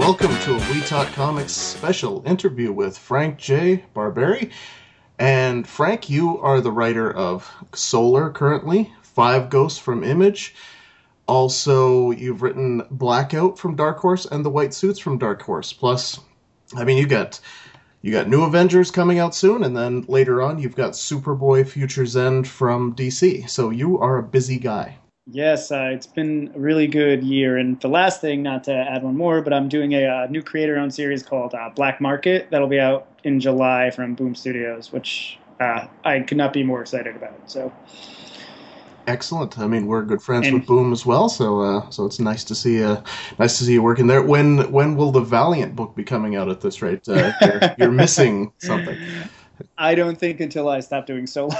welcome to a We Talk Comics special interview with Frank J. Barberi. And Frank, you are the writer of Solar currently, Five Ghosts from Image. Also, you've written Blackout from Dark Horse and The White Suits from Dark Horse. Plus, you got New Avengers coming out soon, and then later on you've got Superboy Future's End from DC. So you are a busy guy. Yes, it's been a really good year. And the last thing, not to add one more, but I'm doing a new creator-owned series called Black Market that'll be out in July from Boom Studios, which I could not be more excited about. So Excellent. I mean, we're good friends and with Boom as well, so it's nice to see you working there. When will the Valiant book be coming out at this rate? You're missing something. I don't think until I stop doing solo.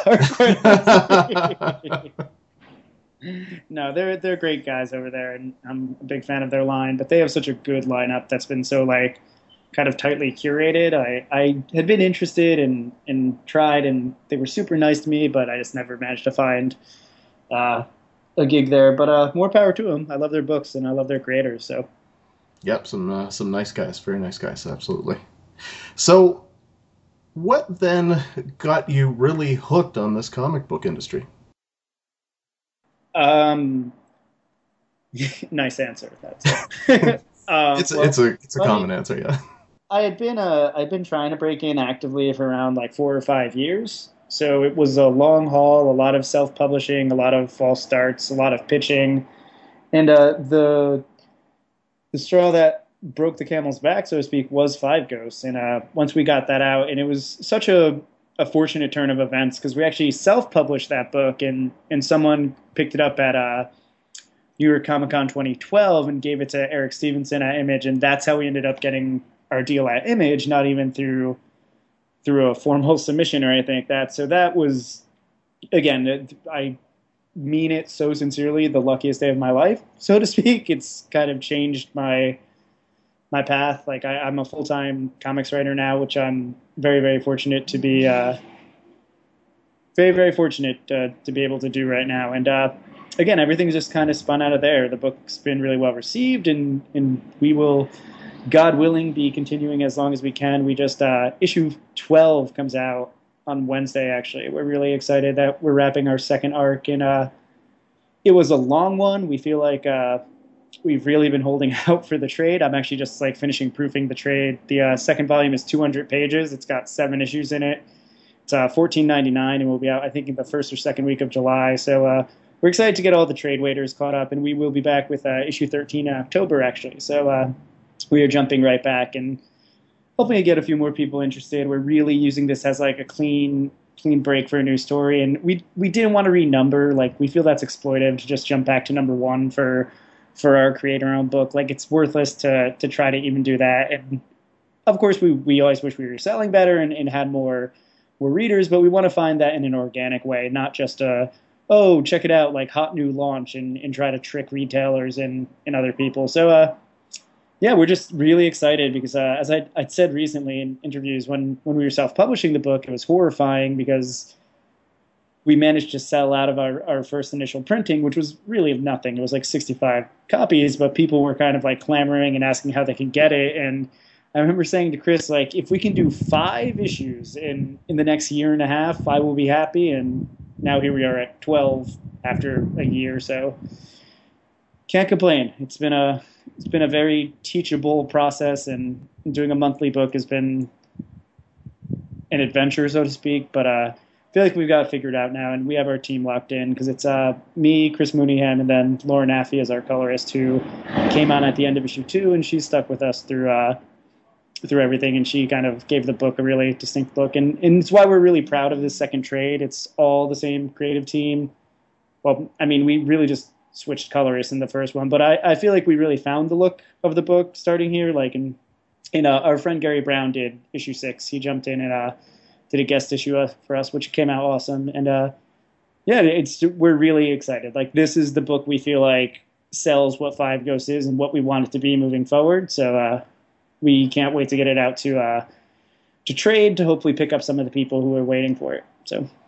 No, they're great guys over there, and I'm a big fan of their line. But they have such a good lineup that's been so kind of tightly curated. I had been interested and tried, and they were super nice to me, but I just never managed to find a gig there. But more power to them. I love their books and I love their creators. So Yep, some nice guys, very nice guys, absolutely. So, what then got you really hooked on this comic book industry? um, nice answer. That's it. It's a Funny. common answer, yeah. I'd been trying to break in actively for around like 4 or 5 years. So it was a long haul, a lot of self-publishing, a lot of false starts, a lot of pitching, and the straw that broke the camel's back, so to speak, was Five Ghosts. And once we got that out, and it was such a fortunate turn of events because we actually self-published that book, and someone picked it up at New York Comic Con 2012 and gave it to Eric Stevenson at Image, and that's how we ended up getting our deal at Image, not even through a formal submission or anything like that. So that was, again, I mean it so sincerely, the luckiest day of my life, so to speak. It's kind of changed my path. Like I'm a full-time comics writer now, which I'm very, very fortunate to be very, very fortunate to be able to do right now. And again, everything's just kind of spun out of there. The book's been really well received, and we will, God willing, be continuing as long as we can. We just issue 12 comes out on Wednesday. Actually, we're really excited that we're wrapping our second arc, and it was a long one. We feel like we've really been holding out for the trade. I'm actually just finishing proofing the trade. The second volume is 200 pages. It's got 7 issues in it. It's $14.99 and will be out, I think, in the first or second week of July. So we're excited to get all the trade waiters caught up, and we will be back with issue 13 in October, actually. So we are jumping right back and hoping to get a few more people interested. We're really using this as a clean break for a new story, and we didn't want to renumber. We feel that's exploitive to just jump back to number 1 for our creator-owned book. It's worthless to try to even do that. And of course, we always wish we were selling better and had more readers, but we want to find that in an organic way, not just oh, check it out, hot new launch, and try to trick retailers and other people. So yeah, we're just really excited because as I'd said recently in interviews, when we were self-publishing the book, it was horrifying because we managed to sell out of our first initial printing, which was really nothing. It was 65 copies, but people were kind of clamoring and asking how they could get it. And I remember saying to Chris, if we can do 5 issues in the next year and a half, I will be happy. And now here we are at 12 after a year. So can't complain. It's been a very teachable process, and doing a monthly book has been an adventure, so to speak. But I feel like we've got it figured out now, and we have our team locked in because it's me, Chris Mooneyham, and then Lauren Affey as our colorist, who came on at the end of issue 2, and she's stuck with us through everything, and she kind of gave the book a really distinct look, and it's why we're really proud of this second trade. It's all the same creative team. Well, I mean, we really just switched colorists in the first one, but I feel like we really found the look of the book starting here. Our friend Gary Brown did issue 6. He jumped in and did a guest issue for us, which came out awesome. And yeah, we're really excited. This is the book we feel like sells what Five Ghosts is and what we want it to be moving forward. So we can't wait to get it out to trade, to hopefully pick up some of the people who are waiting for it. So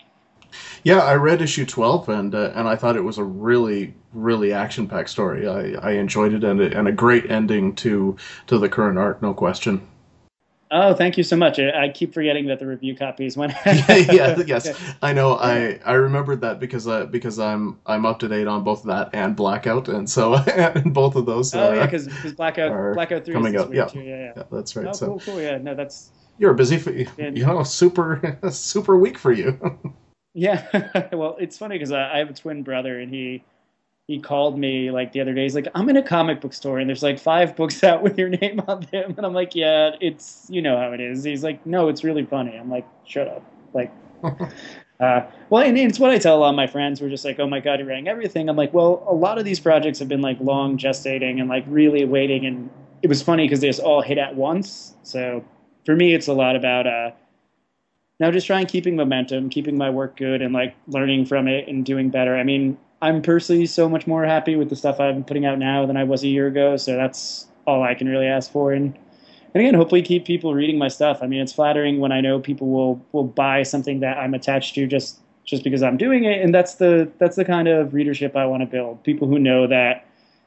Yeah, I read issue 12, and I thought it was a really action packed story. I enjoyed it, and a great ending to the current arc, no question. Oh, thank you so much. I keep forgetting that the review copies went Yeah, yeah, out. yes, I know. Yeah. I remembered that because I'm up to date on both that and Blackout, and so and both of those Oh yeah, because are Blackout 3 is coming this out. week Yeah, too. Yeah, yeah. yeah, that's right. Oh, So cool. Yeah, no, that's you're busy, been super super week for you. yeah. Well, it's funny because I have a twin brother, and he called me like the other day. He's like, I'm in a comic book store, and there's like 5 books out with your name on them, and I'm like, yeah, it's you know how it is. He's like, no, it's really funny. I'm like, shut up, like. Well, and it's what I tell a lot of my friends. We're just like, oh my God, you're writing everything. I'm like, well, a lot of these projects have been like long gestating and like really waiting. And it was funny because they just all hit at once. So for me, it's a lot about now just trying keeping momentum, keeping my work good, and like learning from it and doing better. I mean, I'm personally so much more happy with the stuff I'm putting out now than I was a year ago. So that's all I can really ask for. And again, hopefully keep people reading my stuff. I mean, it's flattering when I know people will buy something that I'm attached to just because I'm doing it, and that's the kind of readership I want to build. People who know that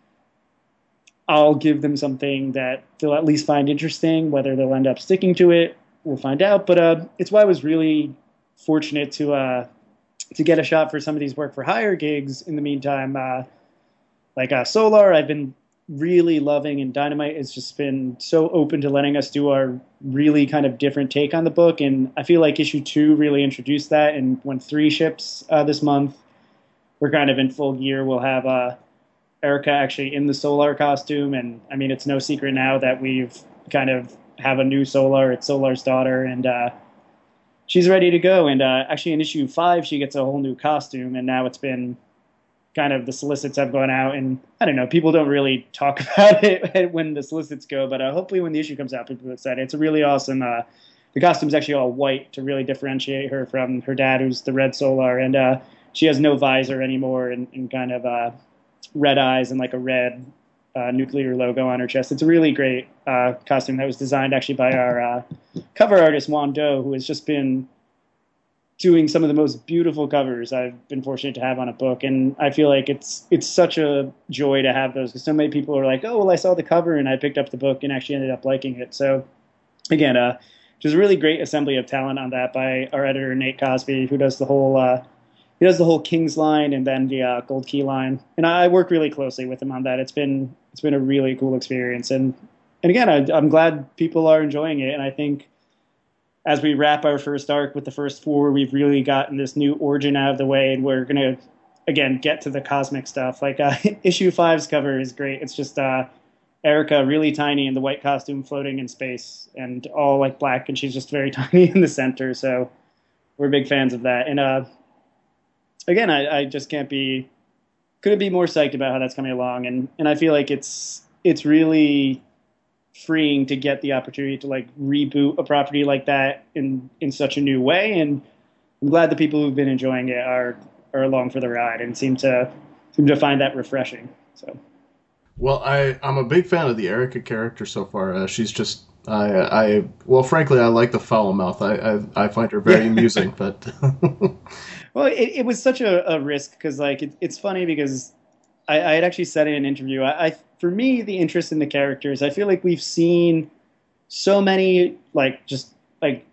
I'll give them something that they'll at least find interesting. Whether they'll end up sticking to it, we'll find out. But it's why I was really fortunate to get a shot for some of these work for hire gigs. In the meantime, Solar, I've been really loving, and Dynamite has just been so open to letting us do our really kind of different take on the book. And I feel like issue 2 really introduced that. And when 3 ships this month, we're kind of in full gear. We'll have Erica actually in the Solar costume, and I mean it's no secret now that we've kind of have a new Solar. It's Solar's daughter, and she's ready to go. And actually in issue 5, she gets a whole new costume, and now it's been kind of the solicits have gone out, and I don't know, people don't really talk about it when the solicits go, but hopefully when the issue comes out, people are excited. It's a really awesome. The costume's actually all white to really differentiate her from her dad, who's the red Solar, and she has no visor anymore, and kind of red eyes and like a red nuclear logo on her chest. It's a really great costume that was designed actually by our cover artist Juan Doe, who has just been doing some of the most beautiful covers I've been fortunate to have on a book. And I feel like it's such a joy to have those, because so many people are like, oh, well, I saw the cover and I picked up the book and actually ended up liking it. So again, there's a really great assembly of talent on that by our editor, Nate Cosby, who does the whole Kings line and then the Gold Key line. And I work really closely with him on that. It's been a really cool experience. And again, I'm glad people are enjoying it. And I think as we wrap our first arc with the first 4, we've really gotten this new origin out of the way, and we're going to, again, get to the cosmic stuff. Like issue 5's cover is great. It's just Erica really tiny in the white costume floating in space and all like black, and she's just very tiny in the center. So we're big fans of that. And again, I just couldn't be more psyched about how that's coming along. And I feel like it's really freeing to get the opportunity to like reboot a property like that in such a new way. And I'm glad the people who've been enjoying it are along for the ride and seem to find that refreshing. So Well, I'm a big fan of the Erica character so far. She's just I well, frankly, I like the foul mouth. I find her very yeah. amusing. But Well, it was such a risk because like it's funny because I had actually said in an interview, for me the interest in the characters, I feel like we've seen so many like just like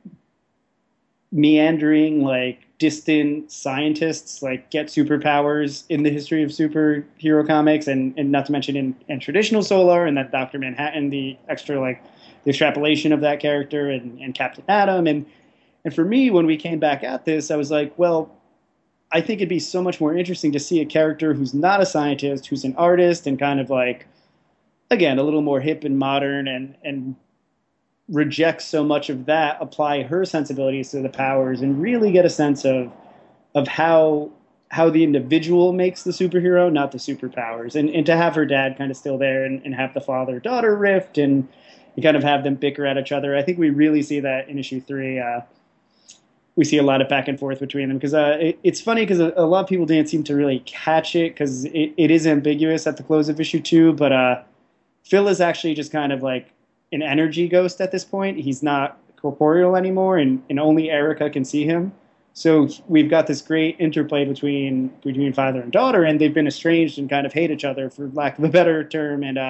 meandering like distant scientists like get superpowers in the history of superhero comics, and not to mention in traditional Solar, and that Dr. Manhattan, the extra like the extrapolation of that character, and Captain Atom, and for me when we came back at this I was like, well, I think it'd be so much more interesting to see a character who's not a scientist, who's an artist, and kind of like, again, a little more hip and modern, and rejects so much of that, apply her sensibilities to the powers, and really get a sense of how the individual makes the superhero, not the superpowers, and to have her dad kind of still there, and have the father daughter rift, and you kind of have them bicker at each other. I think we really see that in issue 3. We see a lot of back and forth between them because it's funny because a lot of people didn't seem to really catch it because it is ambiguous at the close of issue 2. But Phil is actually just kind of like an energy ghost at this point. He's not corporeal anymore, and only Erica can see him. So we've got this great interplay between father and daughter, and they've been estranged and kind of hate each other, for lack of a better term. And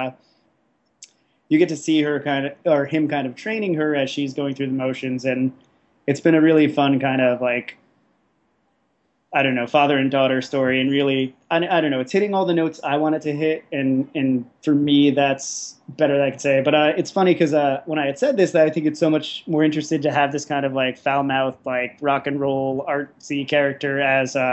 you get to see her kind of, or him kind of training her as she's going through the motions, and it's been a really fun kind of like, I don't know, father and daughter story, and really, I don't know, it's hitting all the notes I want it to hit, and for me, that's better than I could say. But it's funny because when I had said this, that I think it's so much more interested to have this kind of like foul-mouthed, like rock and roll artsy character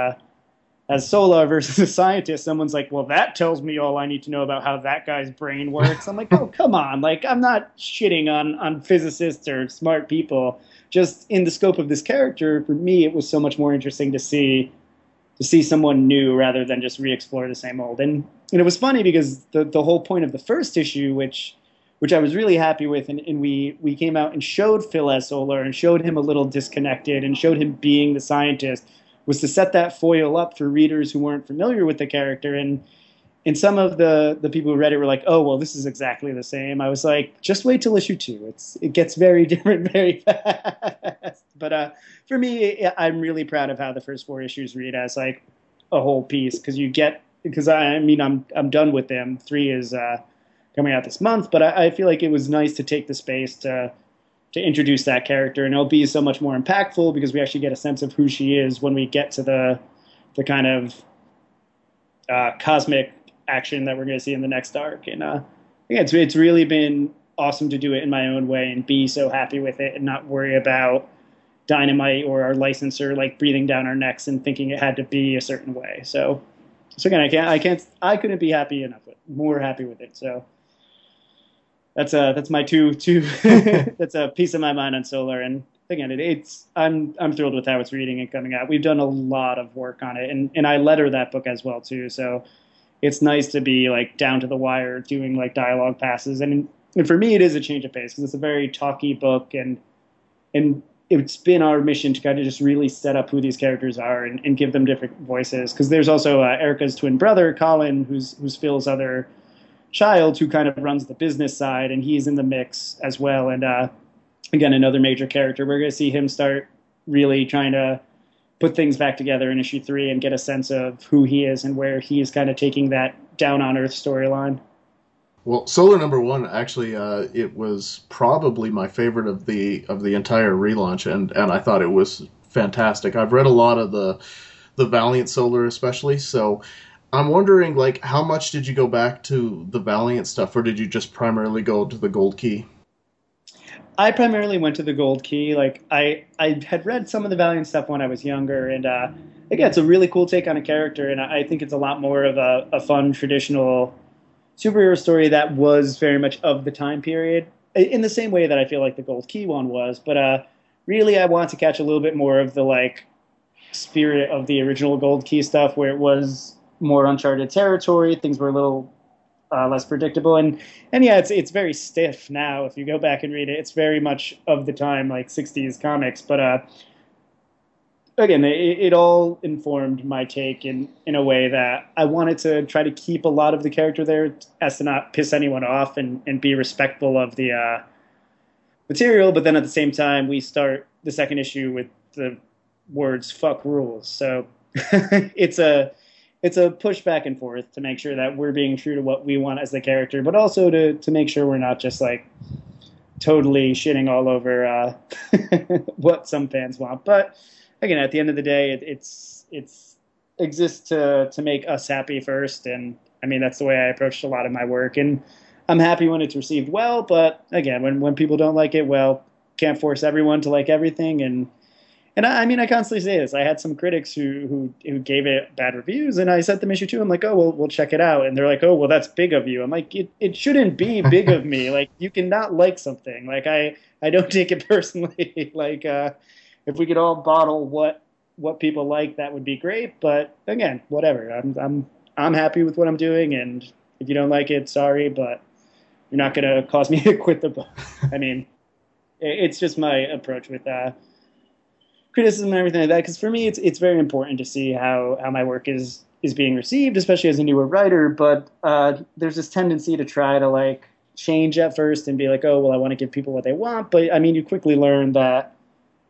as Sola versus a scientist. Someone's like, well, that tells me all I need to know about how that guy's brain works. I'm like, oh, come on, like I'm not shitting on physicists or smart people. Just in the scope of this character, for me, it was so much more interesting to see someone new rather than just re-explore the same old. And it was funny because the whole point of the first issue, which I was really happy with, and we came out and showed Phil as Solar and showed him a little disconnected and showed him being the scientist, was to set that foil up for readers who weren't familiar with the character. And some of the people who read it were like, oh, well, this is exactly the same. I was like, just wait till issue 2. It gets very different very fast. But for me, I'm really proud of how the first 4 issues read as like a whole piece, because I mean, I'm done with them. 3 is coming out this month, but I feel like it was nice to take the space to introduce that character, and it'll be so much more impactful because we actually get a sense of who she is when we get to the kind of cosmic action that we're going to see in the next arc. And yeah, it's really been awesome to do it in my own way and be so happy with it and not worry about Dynamite or our licensor like breathing down our necks and thinking it had to be a certain way. So again, I couldn't be more happy with it. So that's my two that's a piece of my mind on Solar. And again, I'm thrilled with how it's reading and coming out. We've done a lot of work on it, and I letter that book as well too. So it's nice to be like down to the wire doing like dialogue passes. And for me, it is a change of pace because it's a very talky book, and it's been our mission to kind of just really set up who these characters are and give them different voices. Because there's also Erica's twin brother, Colin, who's Phil's other child, who kind of runs the business side, and he's in the mix as well. And again, another major character. We're going to see him start really trying to put things back together in issue 3 and get a sense of who he is and where he is kind of taking that down on earth storyline. Well, Solar #1 actually, it was probably my favorite of the entire relaunch, and I thought it was fantastic. I've read a lot of the Valiant Solar especially, so I'm wondering, like, how much did you go back to the Valiant stuff, or did you just primarily go to the Gold Key? I primarily went to the Gold Key. Like I had read some of the Valiant stuff when I was younger, and again, it's a really cool take on a character, and I think it's a lot more of a fun traditional superhero story that was very much of the time period, in the same way that I feel like the Gold Key one was. But really, I want to catch a little bit more of the like spirit of the original Gold Key stuff, where it was more uncharted territory. Things were a little less predictable, and yeah, it's very stiff now. If you go back and read it, it's very much of the time, like 60s comics. But again, it all informed my take in a way that I wanted to try to keep a lot of the character there as to not piss anyone off and be respectful of the material. But then at the same time, we start the second issue with the words "fuck rules," so it's a push back and forth to make sure that we're being true to what we want as the character, but also to make sure we're not just like totally shitting all over what some fans want. But again, at the end of the day, it's exists to make us happy first, and I mean that's the way I approached a lot of my work, and I'm happy when it's received well. But again, when people don't like it, well, can't force everyone to like everything. And I mean, I constantly say this. I had some critics who gave it bad reviews, and I sent them issue 2. I'm like, oh, well, we'll check it out. And they're like, oh, well, that's big of you. I'm like, it shouldn't be big of me. Like, you cannot like something. Like, I don't take it personally. Like, if we could all bottle what people like, that would be great. But again, whatever. I'm happy with what I'm doing, and if you don't like it, sorry, but you're not going to cause me to quit the book. I mean, it's just my approach with criticism and everything like that, because for me it's very important to see how my work is being received, especially as a newer writer. But there's this tendency to try to like change at first and be like, oh, well, I want to give people what they want. But I mean, you quickly learn that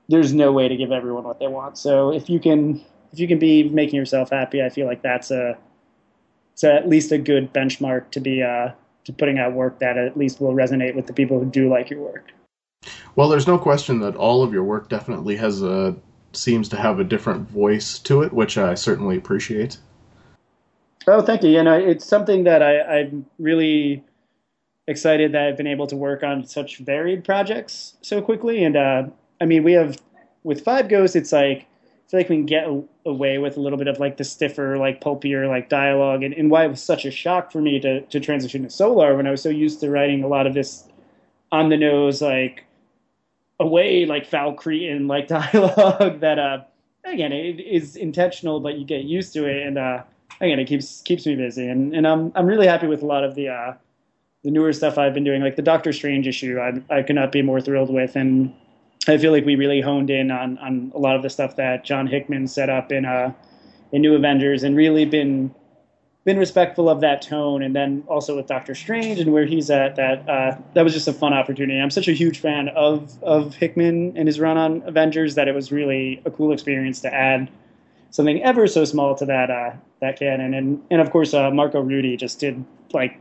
there's no way to give everyone what they want. So if you can be making yourself happy, I feel like that's a it's at least a good benchmark to be to putting out work that at least will resonate with the people who do like your work. Well, there's no question that all of your work definitely seems to have a different voice to it, which I certainly appreciate. Oh, thank you. You know, it's something that I'm really excited that I've been able to work on such varied projects so quickly. And I mean, we have with Five Ghosts, it's like I feel like we can get away with a little bit of like the stiffer, like pulpier, like dialogue, and why it was such a shock for me to transition to Solar when I was so used to writing a lot of this on the nose, like away, like foul Cretan, like dialogue that again it is intentional, but you get used to it, and again it keeps me busy, and I'm really happy with a lot of the newer stuff I've been doing, like the Doctor Strange issue. I could not be more thrilled with, and I feel like we really honed in on a lot of the stuff that John Hickman set up in New Avengers, and really been respectful of that tone. And then also with Doctor Strange and where he's at, that was just a fun opportunity. I'm such a huge fan of Hickman and his run on Avengers that it was really a cool experience to add something ever so small to that canon. And of course Marco Rudy just did, like,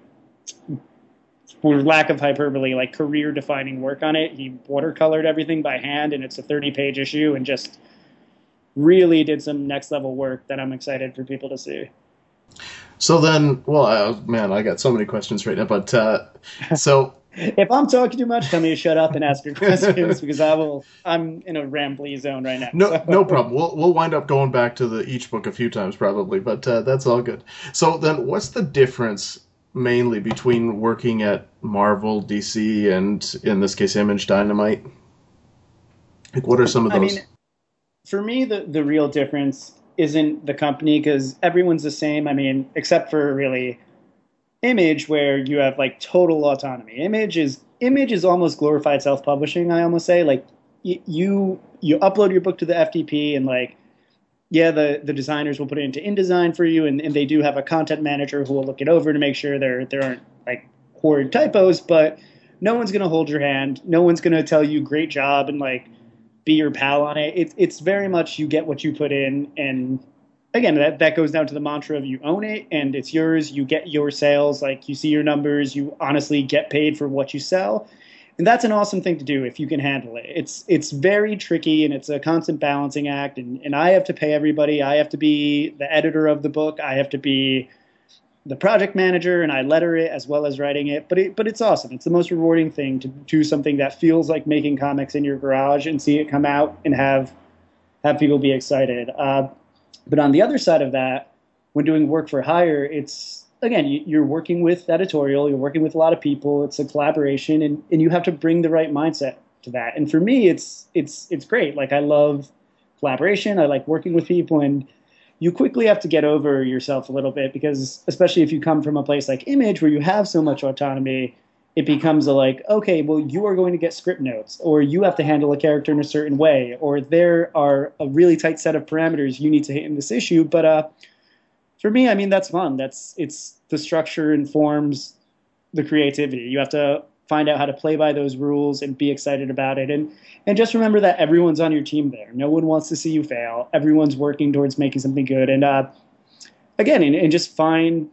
for lack of hyperbole, like career defining work on it. He watercolored everything by hand, and it's a 30-page issue, and just really did some next level work that I'm excited for people to see. So then, well, man, I got so many questions right now, but so If I'm talking too much, tell me to shut up and ask your questions because I'm in a rambly zone right now. no, So. no problem. We'll wind up going back to each book a few times probably, but that's all good. So then, what's the difference mainly between working at Marvel, DC, and in this case, Image Dynamite? Like, what are some of I those? mean, for me, the real difference isn't the company because everyone's the same. I mean, except for really Image, where you have like total autonomy. Image is almost glorified self-publishing. I almost say, like, you upload your book to the FTP, and like, yeah, the designers will put it into InDesign for you, and they do have a content manager who will look it over to make sure there aren't like horrid typos, but no one's gonna hold your hand. No one's gonna tell you great job and like be your pal on it. It's very much you get what you put in, and again, that goes down to the mantra of you own it and it's yours. You get your sales, like you see your numbers. You honestly get paid for what you sell, and that's an awesome thing to do if you can handle it. It's very tricky, and it's a constant balancing act. And I have to pay everybody. I have to be the editor of the book. I have to be the project manager, and I letter it as well as writing it. But it's awesome. It's the most rewarding thing to do something that feels like making comics in your garage and see it come out and have people be excited. But on the other side of that, when doing work for hire, it's again you're working with editorial, you're working with a lot of people. It's a collaboration, and you have to bring the right mindset to that. And for me, it's great. Like, I love collaboration. I like working with people, and you quickly have to get over yourself a little bit because, especially if you come from a place like Image where you have so much autonomy, it becomes a like, okay, well, you are going to get script notes, or you have to handle a character in a certain way, or there are a really tight set of parameters you need to hit in this issue. But for me, I mean, that's fun. It's the structure informs the creativity. You have to find out how to play by those rules and be excited about it. And just remember that everyone's on your team there. No one wants to see you fail. Everyone's working towards making something good. And again, and just find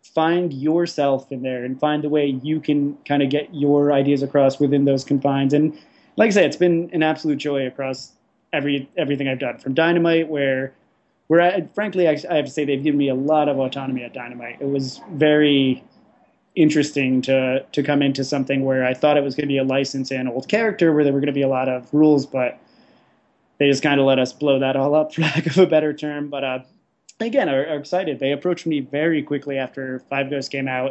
yourself in there and find the way you can kind of get your ideas across within those confines. And like I say, it's been an absolute joy across everything I've done from Dynamite, where frankly, I have to say they've given me a lot of autonomy at Dynamite. It was very interesting to come into something where I thought it was going to be a license and old character where there were going to be a lot of rules, but they just kind of let us blow that all up, for lack of a better term. But again, are excited. They approached me very quickly after Five Ghosts came out,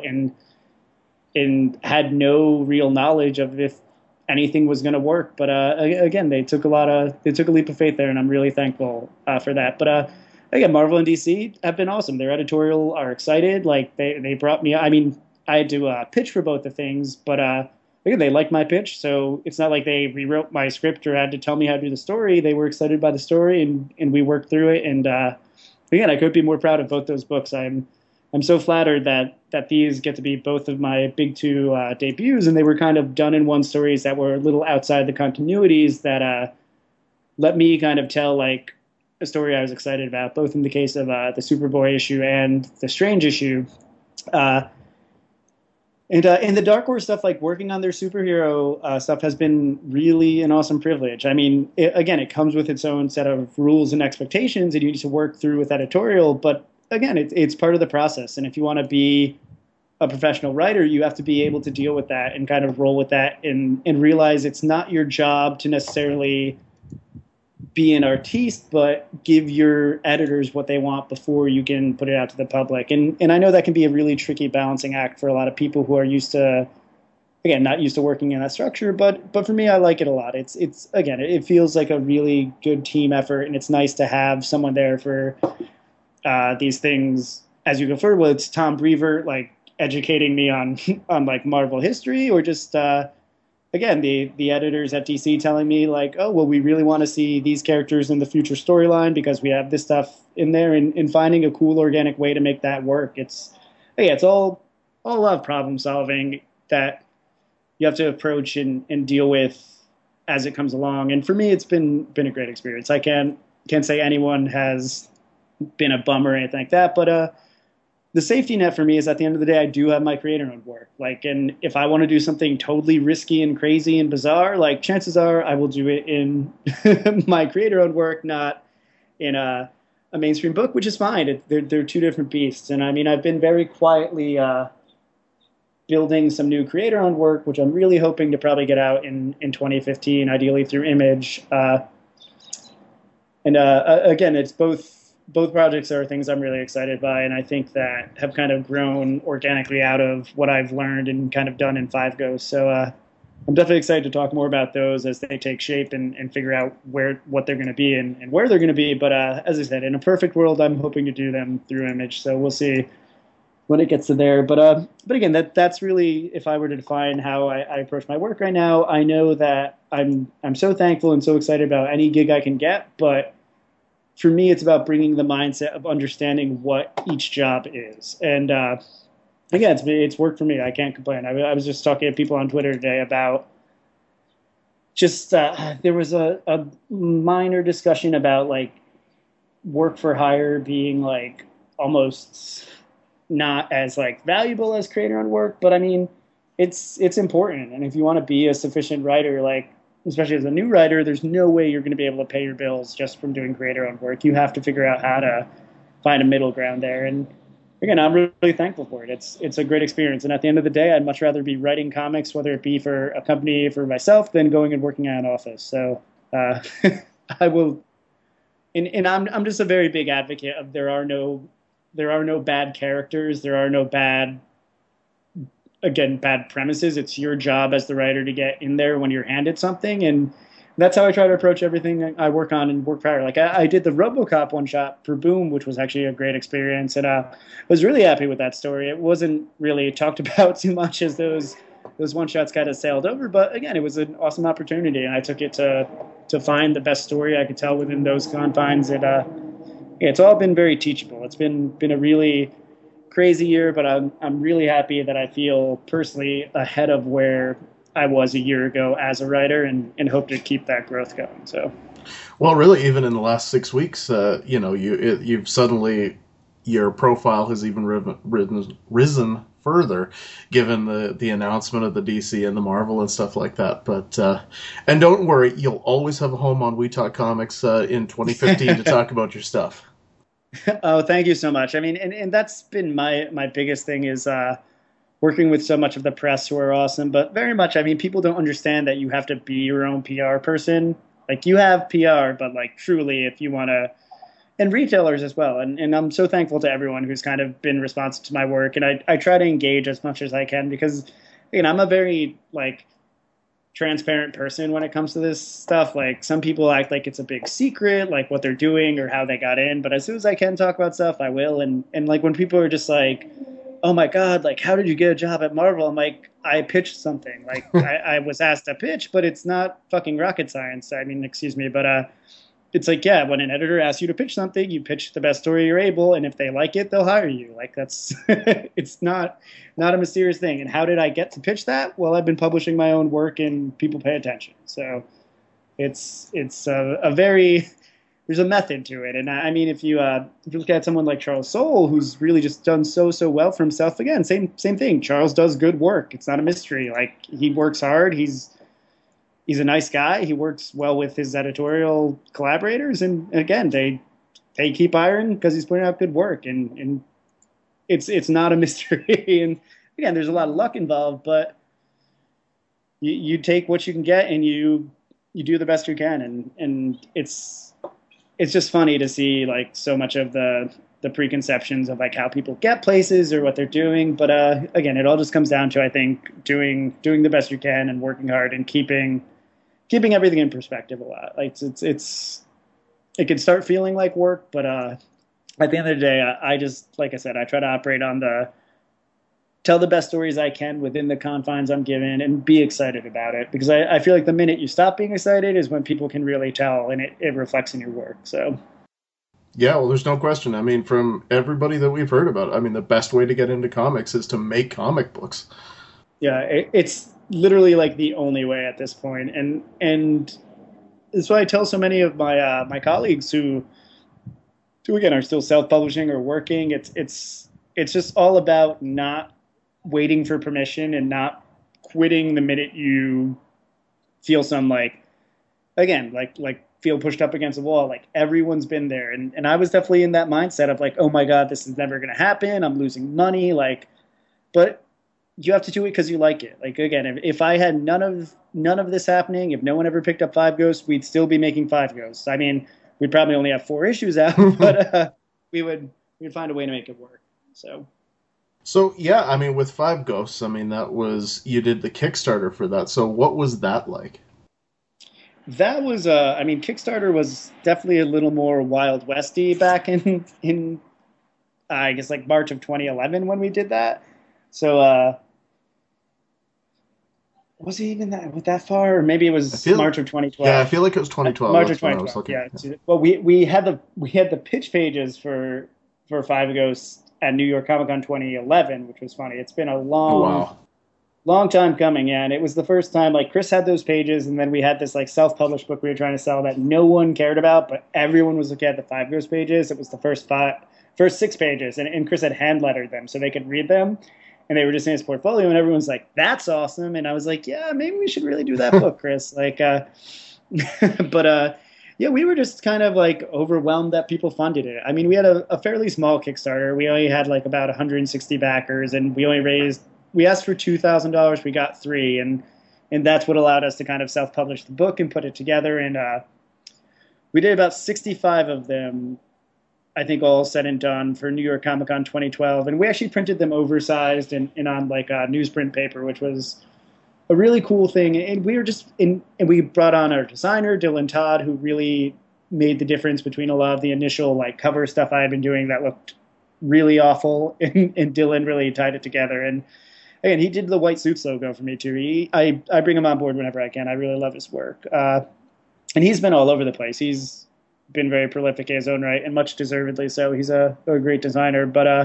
and had no real knowledge of if anything was going to work. But again, they took a leap of faith there, and I'm really thankful for that. But again, Marvel and DC have been awesome. Their editorial are excited. Like, they brought me. I mean, I had to pitch for both the things, but again, they liked my pitch, so it's not like they rewrote my script or had to tell me how to do the story. They were excited by the story, and we worked through it. And again, I couldn't be more proud of both those books. I'm so flattered that these get to be both of my big two debuts, and they were kind of done in one stories that were a little outside the continuities that let me kind of tell like a story I was excited about, both in the case of the Superboy issue and the Strange issue. Uh, and the Dark Horse stuff, like working on their superhero stuff, has been really an awesome privilege. I mean, again, it comes with its own set of rules and expectations, and you need to work through with editorial. But again, it's part of the process. And if you want to be a professional writer, you have to be able to deal with that and kind of roll with that, and realize it's not your job to necessarily be an artiste, but give your editors what they want before you can put it out to the public. And I know that can be a really tricky balancing act for a lot of people who are used to, again, not used to working in that structure. But for me, I like it a lot. It's again, it feels like a really good team effort, and it's nice to have someone there for these things as you go forward. Whether it's Tom Brevoort, like educating me on on like Marvel history, or just again, the editors at DC telling me like, oh, well, we really want to see these characters in the future storyline because we have this stuff in there, and finding a cool organic way to make that work. It's all a lot of problem solving that you have to approach and deal with as it comes along. And for me, it's been a great experience. I can't say anyone has been a bummer or anything like that, but the safety net for me is at the end of the day, I do have my creator-owned work. Like, and if I want to do something totally risky and crazy and bizarre, like chances are I will do it in my creator-owned work, not in a mainstream book, which is fine. They're two different beasts. And I mean, I've been very quietly building some new creator-owned work, which I'm really hoping to probably get out in 2015, ideally through Image. Again, it's both projects are things I'm really excited by, and I think that have kind of grown organically out of what I've learned and kind of done in Five Ghosts. So I'm definitely excited to talk more about those as they take shape and figure out what they're going to be and where they're going to be. But as I said, in a perfect world, I'm hoping to do them through Image. So we'll see when it gets to there. But again, that's really, if I were to define how I approach my work right now, I know that I'm so thankful and so excited about any gig I can get, but for me, it's about bringing the mindset of understanding what each job is. And again, it's worked for me. I can't complain. I was just talking to people on Twitter today about just there was a minor discussion about like work for hire being like almost not as like valuable as creator-owned work. But I mean, it's important. And if you want to be a sufficient writer, like, especially as a new writer, there's no way you're going to be able to pay your bills just from doing creator-owned work. You have to figure out how to find a middle ground there. And again, I'm really thankful for it. It's a great experience. And at the end of the day, I'd much rather be writing comics, whether it be for a company, for myself, than going and working at an office. So I will, and I'm just a very big advocate of there are no bad characters. There are no bad premises. It's your job as the writer to get in there when you're handed something, and that's how I try to approach everything I work on and work prior. Like I did the RoboCop one shot for Boom, which was actually a great experience, and I was really happy with that story. It wasn't really talked about too much as those one shots kind of sailed over, but again, it was an awesome opportunity, and I took it to find the best story I could tell within those confines. And it's all been very teachable. It's been a really crazy year, but I'm really happy that I feel personally ahead of where I was a year ago as a writer, and hope to keep that growth going. So, well, really, even in the last 6 weeks, you've suddenly, your profile has even risen further, given the announcement of the DC and the Marvel and stuff like that. But and don't worry, you'll always have a home on We Talk Comics in 2015 to talk about your stuff. Oh, thank you so much. I mean, and that's been my biggest thing is working with so much of the press who are awesome, but very much, I mean, people don't understand that you have to be your own PR person. Like, you have PR, but like truly, if you want to, and retailers as well. And I'm so thankful to everyone who's kind of been responsive to my work. And I try to engage as much as I can because, I'm a very like transparent person when it comes to this stuff. Like, some people act like it's a big secret, like what they're doing or how they got in. But as soon as I can talk about stuff, I will. And like when people are just like, oh my God, like, how did you get a job at Marvel? I'm like, I pitched something. Like, I was asked to pitch, but it's not fucking rocket science. I mean, excuse me, but it's like, yeah, when an editor asks you to pitch something, you pitch the best story you're able, and if they like it, they'll hire you. Like, that's it's not a mysterious thing. And how did I get to pitch that? Well, I've been publishing my own work, and people pay attention. So It's a very there's a method to it, and I mean if you look at someone like Charles Soule, who's really just done so well for himself. Again, same thing. Charles does good work. It's not a mystery. Like he works hard. He's a nice guy. He works well with his editorial collaborators, and again they keep hiring because he's putting out good work, and it's not a mystery. And again, there's a lot of luck involved, but you take what you can get and you do the best you can, and it's just funny to see like so much of the preconceptions of like how people get places or what they're doing. But again, it all just comes down to, I think, doing the best you can and working hard and keeping everything in perspective a lot. Like it can start feeling like work, but at the end of the day, I just, like I said, I try to operate on tell the best stories I can within the confines I'm given and be excited about it, because I feel like the minute you stop being excited is when people can really tell, and it reflects in your work. So Yeah, well, there's no question. I mean, from everybody that we've heard about, I mean, the best way to get into comics is to make comic books. yeah, it's literally like the only way at this point, and that's why I tell so many of my colleagues who again are still self-publishing or working. It's just all about not waiting for permission and not quitting the minute you feel some like, again, like feel pushed up against a wall. Like everyone's been there, and I was definitely in that mindset of like, oh my god, this is never going to happen. I'm losing money. Like, but you have to do it because you like it. Like again, if I had none of this happening, if no one ever picked up Five Ghosts, we'd still be making Five Ghosts. I mean, we'd probably only have 4 issues out, but we'd find a way to make it work. So So yeah, I mean, with Five Ghosts, I mean, that was, you did the Kickstarter for that. So what was that like? that was I mean, Kickstarter was definitely a little more Wild Westy back in I guess like March of 2011 when we did that. So was it even that far? Or maybe it I was feel, March of yeah, I 2012. feel like it was 2012. March of That's when I was 2012. looking. Yeah. Well, we had the pitch pages for Five Ghosts at New York Comic Con 2011, which was funny. It's been a Oh wow. long time coming, yeah. And it was the first time like Chris had those pages, and then we had this like self-published book we were trying to sell that no one cared about, but everyone was looking at the Five Ghost pages. It was the first 6 pages, and Chris had hand lettered them so they could read them, and they were just in his portfolio, and everyone's like, "That's awesome!" And I was like, "Yeah, maybe we should really do that book, Chris." Like, but yeah, we were just kind of like overwhelmed that people funded it. I mean, we had a fairly small Kickstarter. We only had like about 160 backers, and we asked for $2,000. We got 3, and that's what allowed us to kind of self-publish the book and put it together. And we did about 65 of them, I think, all said and done for New York Comic Con 2012. And we actually printed them oversized and on like newsprint paper, which was a really cool thing. And we were just and we brought on our designer, Dylan Todd, who really made the difference between a lot of the initial like cover stuff I had been doing that looked really awful, and Dylan really tied it together. And again, he did the White Suits logo for me too. I bring him on board whenever I can. I really love his work. And he's been all over the place. He's been very prolific in his own right, and much deservedly so. He's a great designer.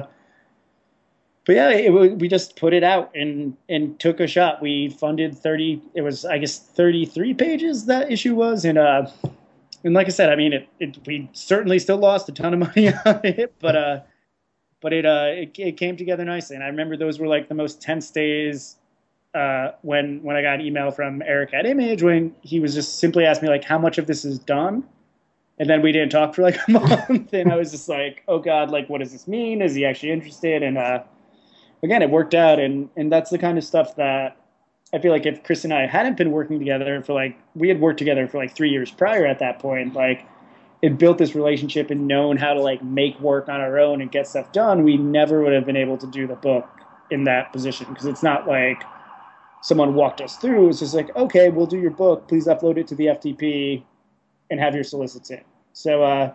But yeah, we just put it out and took a shot. We funded 30. It was, I guess, 33 pages that issue was, and like I said, I mean, we certainly still lost a ton of money on it, but it came together nicely. And I remember those were like the most tense days when I got an email from Eric at Image, when he was just simply asking me like, how much of this is done? And then we didn't talk for like a month, and I was just like, oh God, like what does this mean? Is he actually interested? And again, it worked out, and that's the kind of stuff that I feel like if Chris and I hadn't been working together for like, we had worked together for like 3 years prior at that point, like it built this relationship and known how to like make work on our own and get stuff done, we never would have been able to do the book in that position, because it's not like someone walked us through. It's just like, okay, we'll do your book. Please upload it to the FTP and have your solicits in. So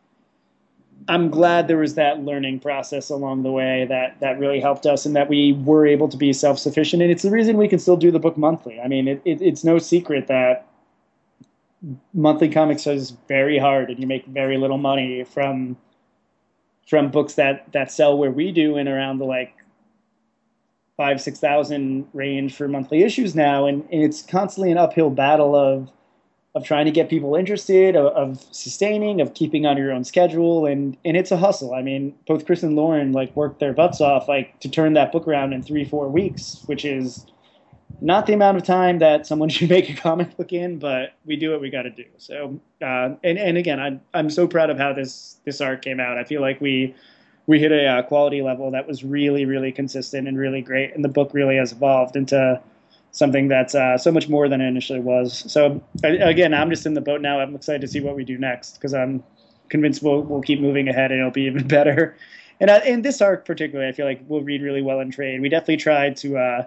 I'm glad there was that learning process along the way that really helped us, and that we were able to be self-sufficient. And it's the reason we can still do the book monthly. I mean, it's no secret that monthly comics is very hard, and you make very little money from books that sell where we do, in around the like 5,000-6,000 range for monthly issues now. And it's constantly an uphill battle of trying to get people interested, of sustaining, of keeping on your own schedule, and it's a hustle. I mean, both Chris and Lauren like worked their butts off like to turn that book around in 3-4 weeks, which is not the amount of time that someone should make a comic book in, but we do what we got to do. So, and again, I'm so proud of how this art came out. I feel like we hit a quality level that was really, really consistent and really great, and the book really has evolved into something that's so much more than it initially was. So again, I'm just in the boat now. I'm excited to see what we do next because I'm convinced we'll keep moving ahead and it'll be even better. And in this arc particularly, I feel like we'll read really well in trade. We definitely tried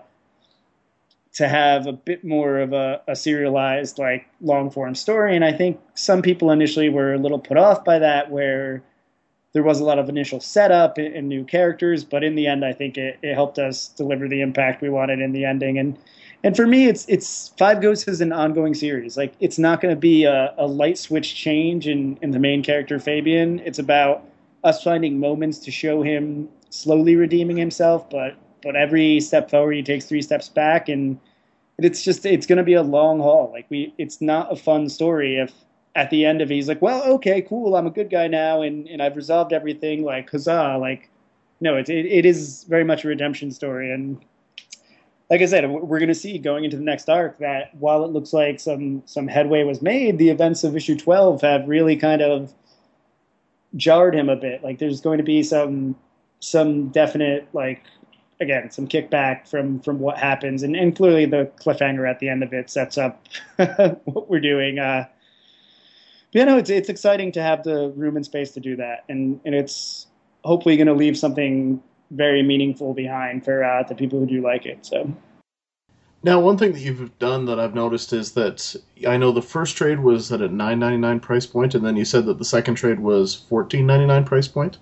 to have a bit more of a serialized, like, long form story. And I think some people initially were a little put off by that, where there was a lot of initial setup and new characters. But in the end, I think it helped us deliver the impact we wanted in the ending. And for me, it's Five Ghosts is an ongoing series. Like, it's not going to be a light switch change in the main character, Fabian. It's about us finding moments to show him slowly redeeming himself, but every step forward, he takes 3 steps back, and it's going to be a long haul. Like, it's not a fun story if at the end of it, he's like, well, okay, cool, I'm a good guy now, and I've resolved everything, like, huzzah. Like, no, it is very much a redemption story. And like I said, we're going to see going into the next arc that while it looks like some headway was made, the events of issue 12 have really kind of jarred him a bit. Like, there's going to be some definite, like, again, some kickback from what happens, and clearly the cliffhanger at the end of it sets up what we're doing. But yeah, no, it's exciting to have the room and space to do that, and it's hopefully going to leave something very meaningful behind for the people who do like it. So. Now, one thing that you've done that I've noticed is that I know the first trade was at a $9.99 price point, and then you said that the second trade was $14.99 price point.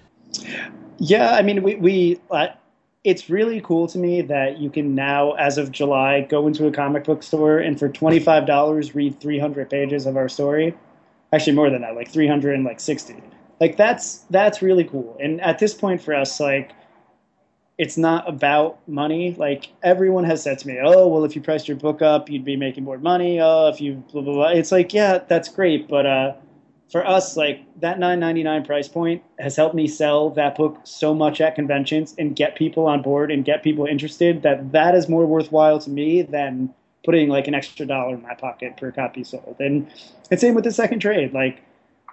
Yeah, I mean, we it's really cool to me that you can now, as of July, go into a comic book store and for $25 read 300 pages of our story. Actually, more than that, like 360. Like, that's really cool. And at this point for us, like, it's not about money. Like, everyone has said to me, oh, well, if you priced your book up, you'd be making more money. Oh, if you blah, blah, blah. It's like, yeah, that's great. But for us, like, that $9.99 price point has helped me sell that book so much at conventions and get people on board and get people interested that is more worthwhile to me than putting like an extra dollar in my pocket per copy sold. And same with the second trade. Like,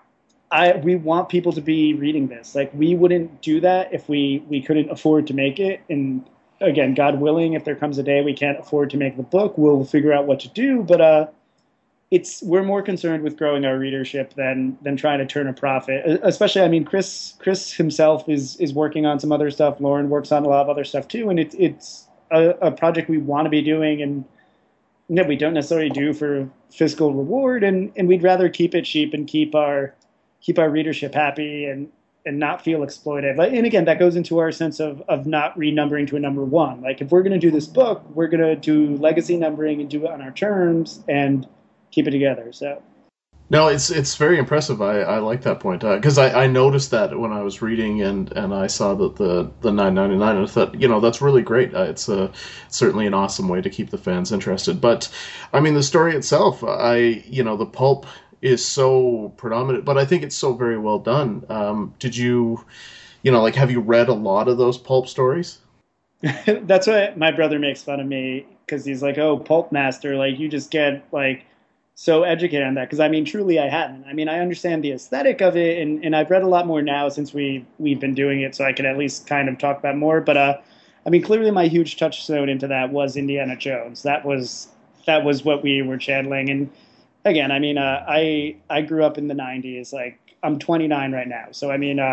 we want people to be reading this. Like, we wouldn't do that if we couldn't afford to make it. And again, God willing, if there comes a day we can't afford to make the book, we'll figure out what to do. But we're more concerned with growing our readership than trying to turn a profit. Especially, I mean, Chris himself is working on some other stuff. Lauren works on a lot of other stuff too, and it's a project we want to be doing, and that we don't necessarily do for fiscal reward. And we'd rather keep it cheap and keep our readership happy and not feel exploited. And again, that goes into our sense of not renumbering to a number one. Like, if we're going to do this book, we're going to do legacy numbering and do it on our terms and keep it together. So. No, it's very impressive. I like that point because I noticed that when I was reading and I saw that the $9.99, and I thought, that's really great. It's certainly an awesome way to keep the fans interested. But I mean, the story itself, the pulp is so predominant, but I think it's so very well done. Did you, have you read a lot of those pulp stories? That's why my brother makes fun of me, because he's like, oh, pulp master, like, you just get like so educated on that. Because I mean, truly, I haven't. I mean, I understand the aesthetic of it, and I've read a lot more now since we've been doing it, so I can at least kind of talk about more. But I mean, clearly, my huge touchstone into that was Indiana Jones. That was what we were channeling. And again, I mean, I grew up in the '90s. Like, I'm 29 right now, so I mean,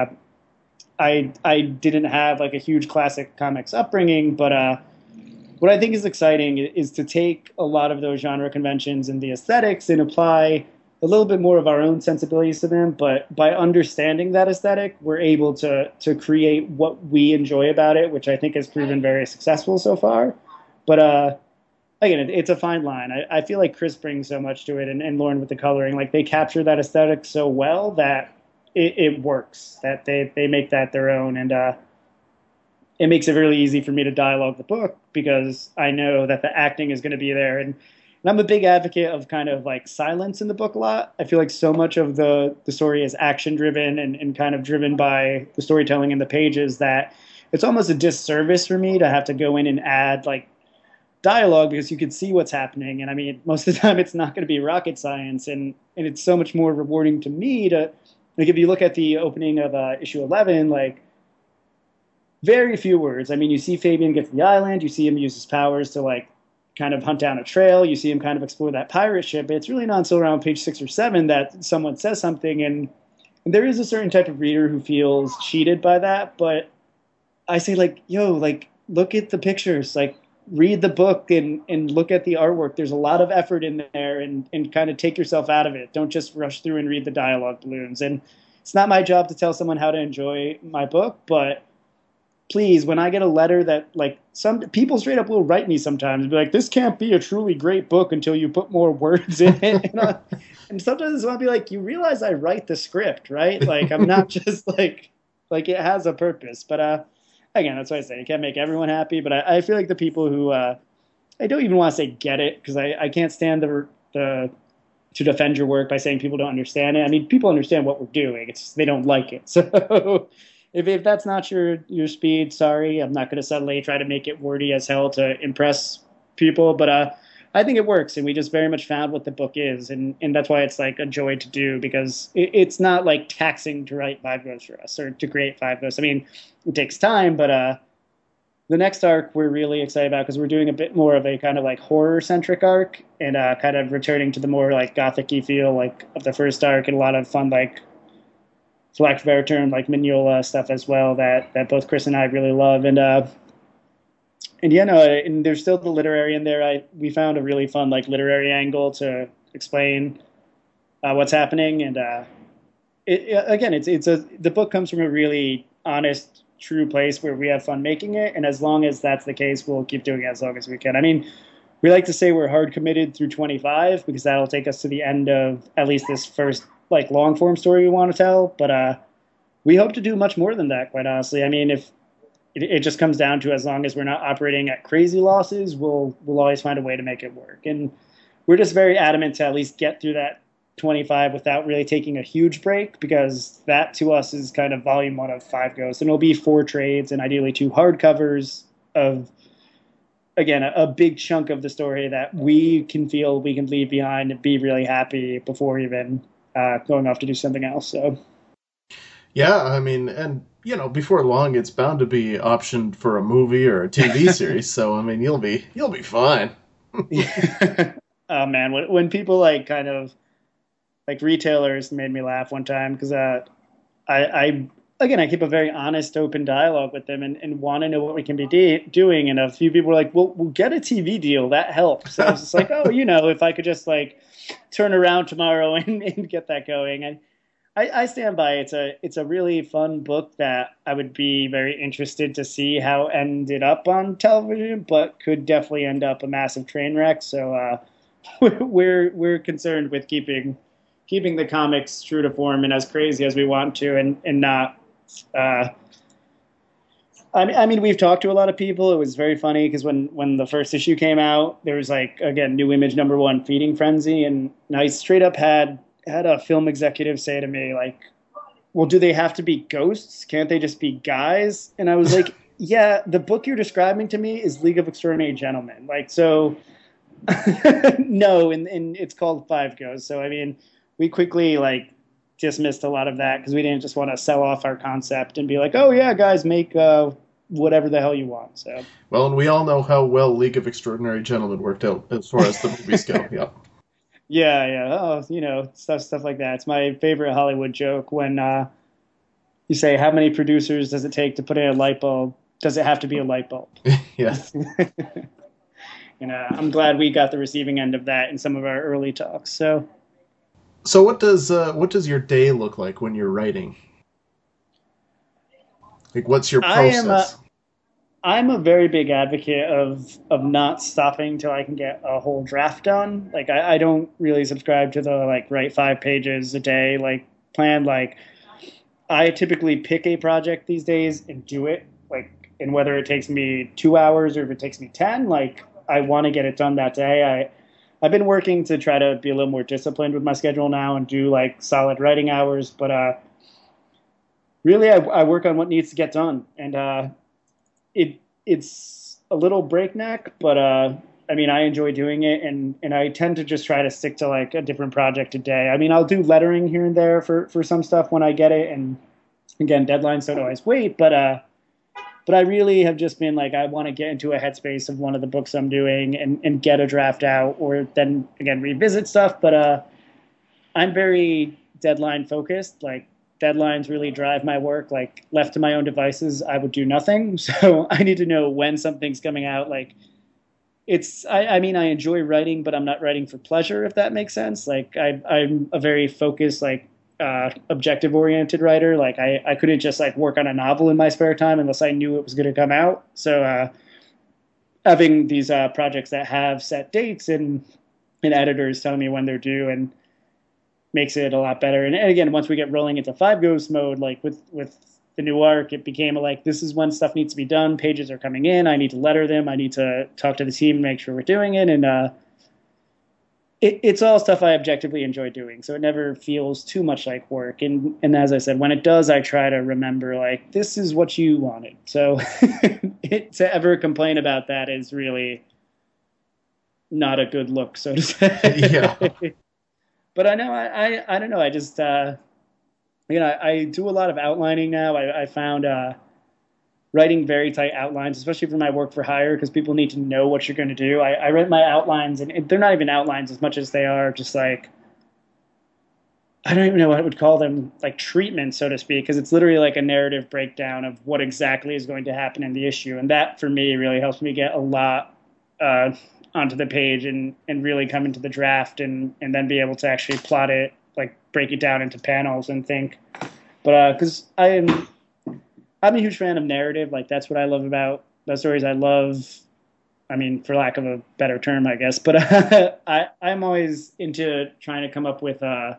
I didn't have like a huge classic comics upbringing, but what I think is exciting is to take a lot of those genre conventions and the aesthetics and apply a little bit more of our own sensibilities to them. But by understanding that aesthetic, we're able to create what we enjoy about it, which I think has proven very successful so far. But again, it's a fine line. I feel like Chris brings so much to it, and Lauren with the coloring. Like, they capture that aesthetic so well that it works, that they make that their own. And it makes it really easy for me to dialogue the book, because I know that the acting is going to be there. And And I'm a big advocate of kind of like silence in the book a lot. I feel like so much of the story is action driven and kind of driven by the storytelling in the pages that it's almost a disservice for me to have to go in and add like dialogue because you can see what's happening. And I mean, most of the time it's not going to be rocket science. And it's so much more rewarding to me to, like, if you look at the opening of issue 11, like, very few words. I mean, you see Fabian get to the island, you see him use his powers to, like, kind of hunt down a trail, you see him kind of explore that pirate ship. But it's really not until around page 6 or 7 that someone says something. And there is a certain type of reader who feels cheated by that. But I say, like, yo, like, look at the pictures, like, read the book and look at the artwork. There's a lot of effort in there, and kind of take yourself out of it. Don't just rush through and read the dialogue balloons. And it's not my job to tell someone how to enjoy my book, but please, when I get a letter that, like, some people straight up will write me sometimes and be like, this can't be a truly great book until you put more words in it. And sometimes I'll be like, you realize I write the script, right? Like, I'm not just like it has a purpose. But again, that's what I say. You can't make everyone happy, but I feel like the people who I don't even want to say get it, because I can't stand the to defend your work by saying people don't understand it. I mean, people understand what we're doing. It's just they don't like it. So if that's not your speed, sorry. I'm not going to suddenly try to make it wordy as hell to impress people, but I think it works, and we just very much found what the book is, and that's why it's like a joy to do, because it's not like taxing to write 5 Ghosts for us or to create 5 Ghosts. I mean, it takes time, but the next arc we're really excited about, because we're doing a bit more of a kind of like horror-centric arc, and kind of returning to the more like gothic-y feel like of the first arc, and a lot of fun like, for lack of a better term, like Mignola stuff as well that both Chris and I really love. And yeah, no, and there's still the literary in there. We found a really fun like literary angle to explain what's happening, and the book comes from a really honest, true place where we have fun making it, and as long as that's the case, we'll keep doing it as long as we can. I mean, we like to say we're hard committed through 25 because that'll take us to the end of at least this first like long form story we want to tell, but we hope to do much more than that, quite honestly. I mean, if it just comes down to, as long as we're not operating at crazy losses, we'll always find a way to make it work. And we're just very adamant to at least get through that 25 without really taking a huge break, because that to us is kind of volume 1 of 5 Ghosts. And it'll be 4 trades and ideally 2 hardcovers of, again, a big chunk of the story that we can feel we can leave behind and be really happy before even going off to do something else. So, yeah, I mean, and before long, it's bound to be optioned for a movie or a TV series. So, I mean, you'll be fine. Oh man, when people like kind of like retailers made me laugh one time, because I keep a very honest, open dialogue with them and want to know what we can be doing. And a few people were like, "Well, we'll get a TV deal. That helps." So I was just like, "Oh, if I could just like turn around tomorrow and get that going." And I stand by it. It's a really fun book that I would be very interested to see how ended up on television, but could definitely end up a massive train wreck. So we're concerned with keeping the comics true to form and as crazy as we want to, and not. I mean, we've talked to a lot of people. It was very funny because when the first issue came out, there was like, again, New Image #1 feeding frenzy, and I straight up had a film executive say to me, like, well, do they have to be ghosts? Can't they just be guys? And I was like, yeah, the book you're describing to me is League of Extraordinary Gentlemen. Like, so no, and it's called 5 Ghosts. So, I mean, we quickly like dismissed a lot of that because we didn't just want to sell off our concept and be like, oh yeah, guys, make whatever the hell you want. So, well, and we all know how well League of Extraordinary Gentlemen worked out as far as the movies go. Yeah. Yeah. Oh, stuff like that. It's my favorite Hollywood joke when you say, how many producers does it take to put in a light bulb? Does it have to be a light bulb? Yes. And I'm glad we got the receiving end of that in some of our early talks. So what does your day look like when you're writing? Like, what's your process? I'm a very big advocate of not stopping till I can get a whole draft done. Like, I don't really subscribe to the like write 5 pages a day like plan. Like, I typically pick a project these days and do it. Like, and whether it takes me 2 hours or if it takes me 10, like, I want to get it done that day. I've been working to try to be a little more disciplined with my schedule now and do like solid writing hours. But really, I work on what needs to get done, and it's a little breakneck, but I mean, I enjoy doing it, and I tend to just try to stick to like a different project a day. I mean, I'll do lettering here and there for some stuff when I get it, and again, deadlines don't always wait, but I really have just been like, I want to get into a headspace of one of the books I'm doing and get a draft out, or then again revisit stuff. But I'm very deadline focused. Like deadlines really drive my work. Like left to my own devices, I would do nothing. So I need to know when something's coming out. Like I mean, I enjoy writing, but I'm not writing for pleasure, if that makes sense. Like I'm a very focused, like objective oriented writer. Like I couldn't just like work on a novel in my spare time unless I knew it was going to come out. So having these projects that have set dates and editors telling me when they're due and makes it a lot better. And again, once we get rolling into Five Ghosts mode, like with the new arc, it became like, this is when stuff needs to be done. Pages are coming in. I need to letter them. I need to talk to the team and make sure we're doing it. And it's all stuff I objectively enjoy doing. So it never feels too much like work. And as I said, when it does, I try to remember, like, this is what you wanted. So to ever complain about that is really not a good look, so to say. Yeah. But I know, I don't know. I just, I do a lot of outlining now. I found writing very tight outlines, especially for my work for hire, because people need to know what you're going to do. I write my outlines, and they're not even outlines as much as they are just like, I don't even know what I would call them, like treatment, so to speak, because it's literally like a narrative breakdown of what exactly is going to happen in the issue. And that, for me, really helps me get a lot onto the page and really come into the draft and then be able to actually plot it, like break it down into panels and think. But because I'm a huge fan of narrative. Like that's what I love about the stories. I love, I mean, for lack of a better term, I guess, but I'm always into trying to come up with a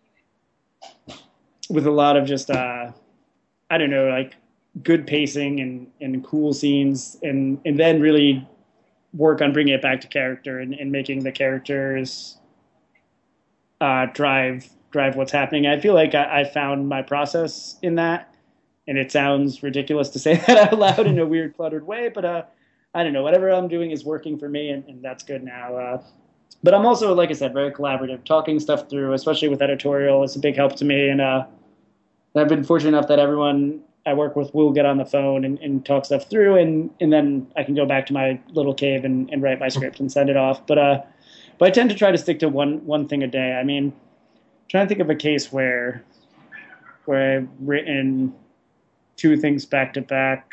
lot of just, I don't know, like good pacing and cool scenes and then really work on bringing it back to character and making the characters drive what's happening. I feel like I found my process in that, and it sounds ridiculous to say that out loud in a weird, cluttered way, but I don't know. Whatever I'm doing is working for me, and that's good now. But I'm also, like I said, very collaborative. Talking stuff through, especially with editorial, is a big help to me, and I've been fortunate enough that everyone I work with will get on the phone and talk stuff through, and then I can go back to my little cave and write my script and send it off. But I tend to try to stick to one thing a day. I mean, I'm trying to think of a case where I've written two things back to back.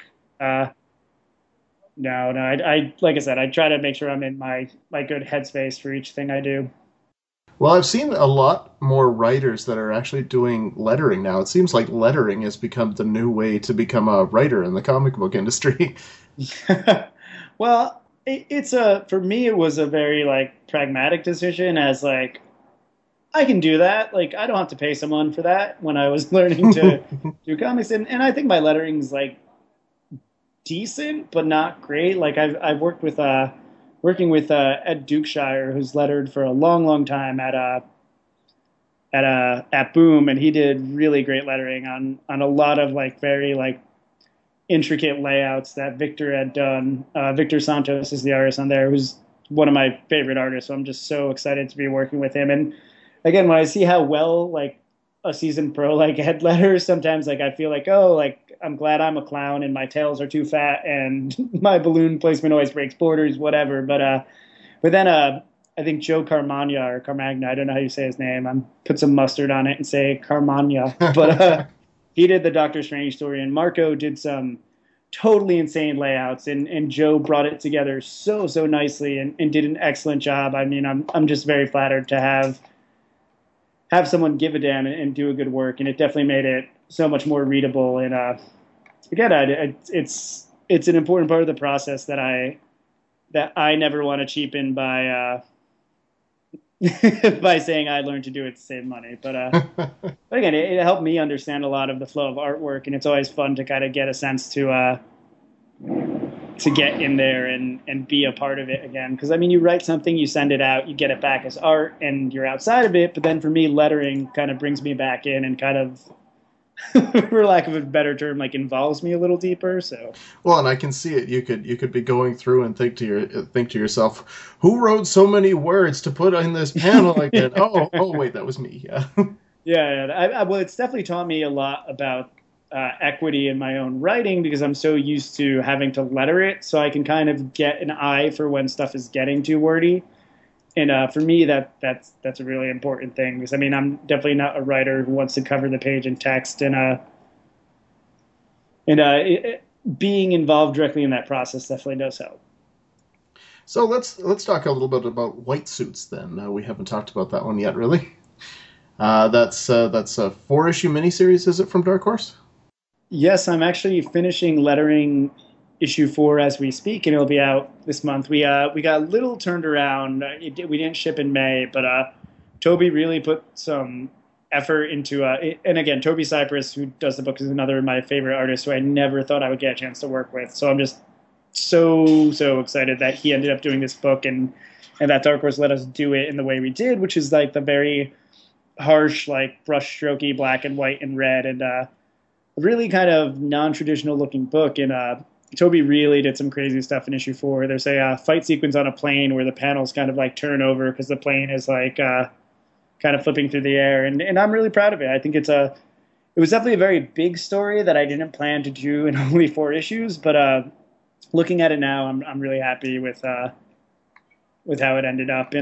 No. I like I said, I try to make sure I'm in my good headspace for each thing I do. Well, I've seen a lot more writers that are actually doing lettering now. It seems like lettering has become the new way to become a writer in the comic book industry. Well, for me, it was a very like pragmatic decision, as like, I can do that. Like, I don't have to pay someone for that when I was learning to do comics. And I think my lettering's like decent, but not great. Like I've working with Ed Dukeshire, who's lettered for a long time at Boom, and he did really great lettering on a lot of like very like intricate layouts that Victor had done. Victor Santos is the artist on there, who's one of my favorite artists. So I'm just so excited to be working with him. And again, when I see how well like a seasoned pro like Ed letters, sometimes like I feel like, oh, like I'm glad I'm a clown and my tails are too fat and my balloon placement always breaks borders, whatever. But then I think Joe Carmagna or Carmagna, I don't know how you say his name. I'm put some mustard on it and say Carmagna. But he did the Doctor Strange story, and Marco did some totally insane layouts, and Joe brought it together so nicely and did an excellent job. I mean, I'm just very flattered to have someone give a damn and do a good work, and it definitely made it so much more readable. And again, it's an important part of the process that I never want to cheapen by by saying I learned to do it to save money. But again, it helped me understand a lot of the flow of artwork, and it's always fun to kind of get a sense to to get in there and be a part of it again. Because I mean, you write something, you send it out, you get it back as art, and you're outside of it. But then for me, lettering kind of brings me back in and kind of, for lack of a better term, like involves me a little deeper. So Well, and I can see it. You could be going through and think to yourself, who wrote so many words to put in this panel again? Oh, wait, that was me. Yeah. yeah, well, it's definitely taught me a lot about equity in my own writing because I'm so used to having to letter it, so I can kind of get an eye for when stuff is getting too wordy. And for me, that's a really important thing because I mean, I'm definitely not a writer who wants to cover the page in text, being involved directly in that process definitely does help. So let's talk a little bit about White Suits then. We haven't talked about that one yet, really. That's a 4-issue miniseries, is it, from Dark Horse? Yes, I'm actually finishing lettering issue 4 as we speak, and it'll be out this month. We got a little turned around. We didn't ship in May, but Toby really put some effort into and again, Toby Cypress, who does the book, is another of my favorite artists who I never thought I would get a chance to work with. So I'm just so excited that he ended up doing this book and that Dark Horse let us do it in the way we did, which is like the very harsh, like brush strokey black and white and red, and a really kind of non-traditional looking book. And Toby really did some crazy stuff in issue 4. There's a fight sequence on a plane where the panels kind of like turn over because the plane is like kind of flipping through the air, and I'm really proud of it. I think it was definitely a very big story that I didn't plan to do in only 4 issues, but looking at it now, I'm really happy with how it ended up.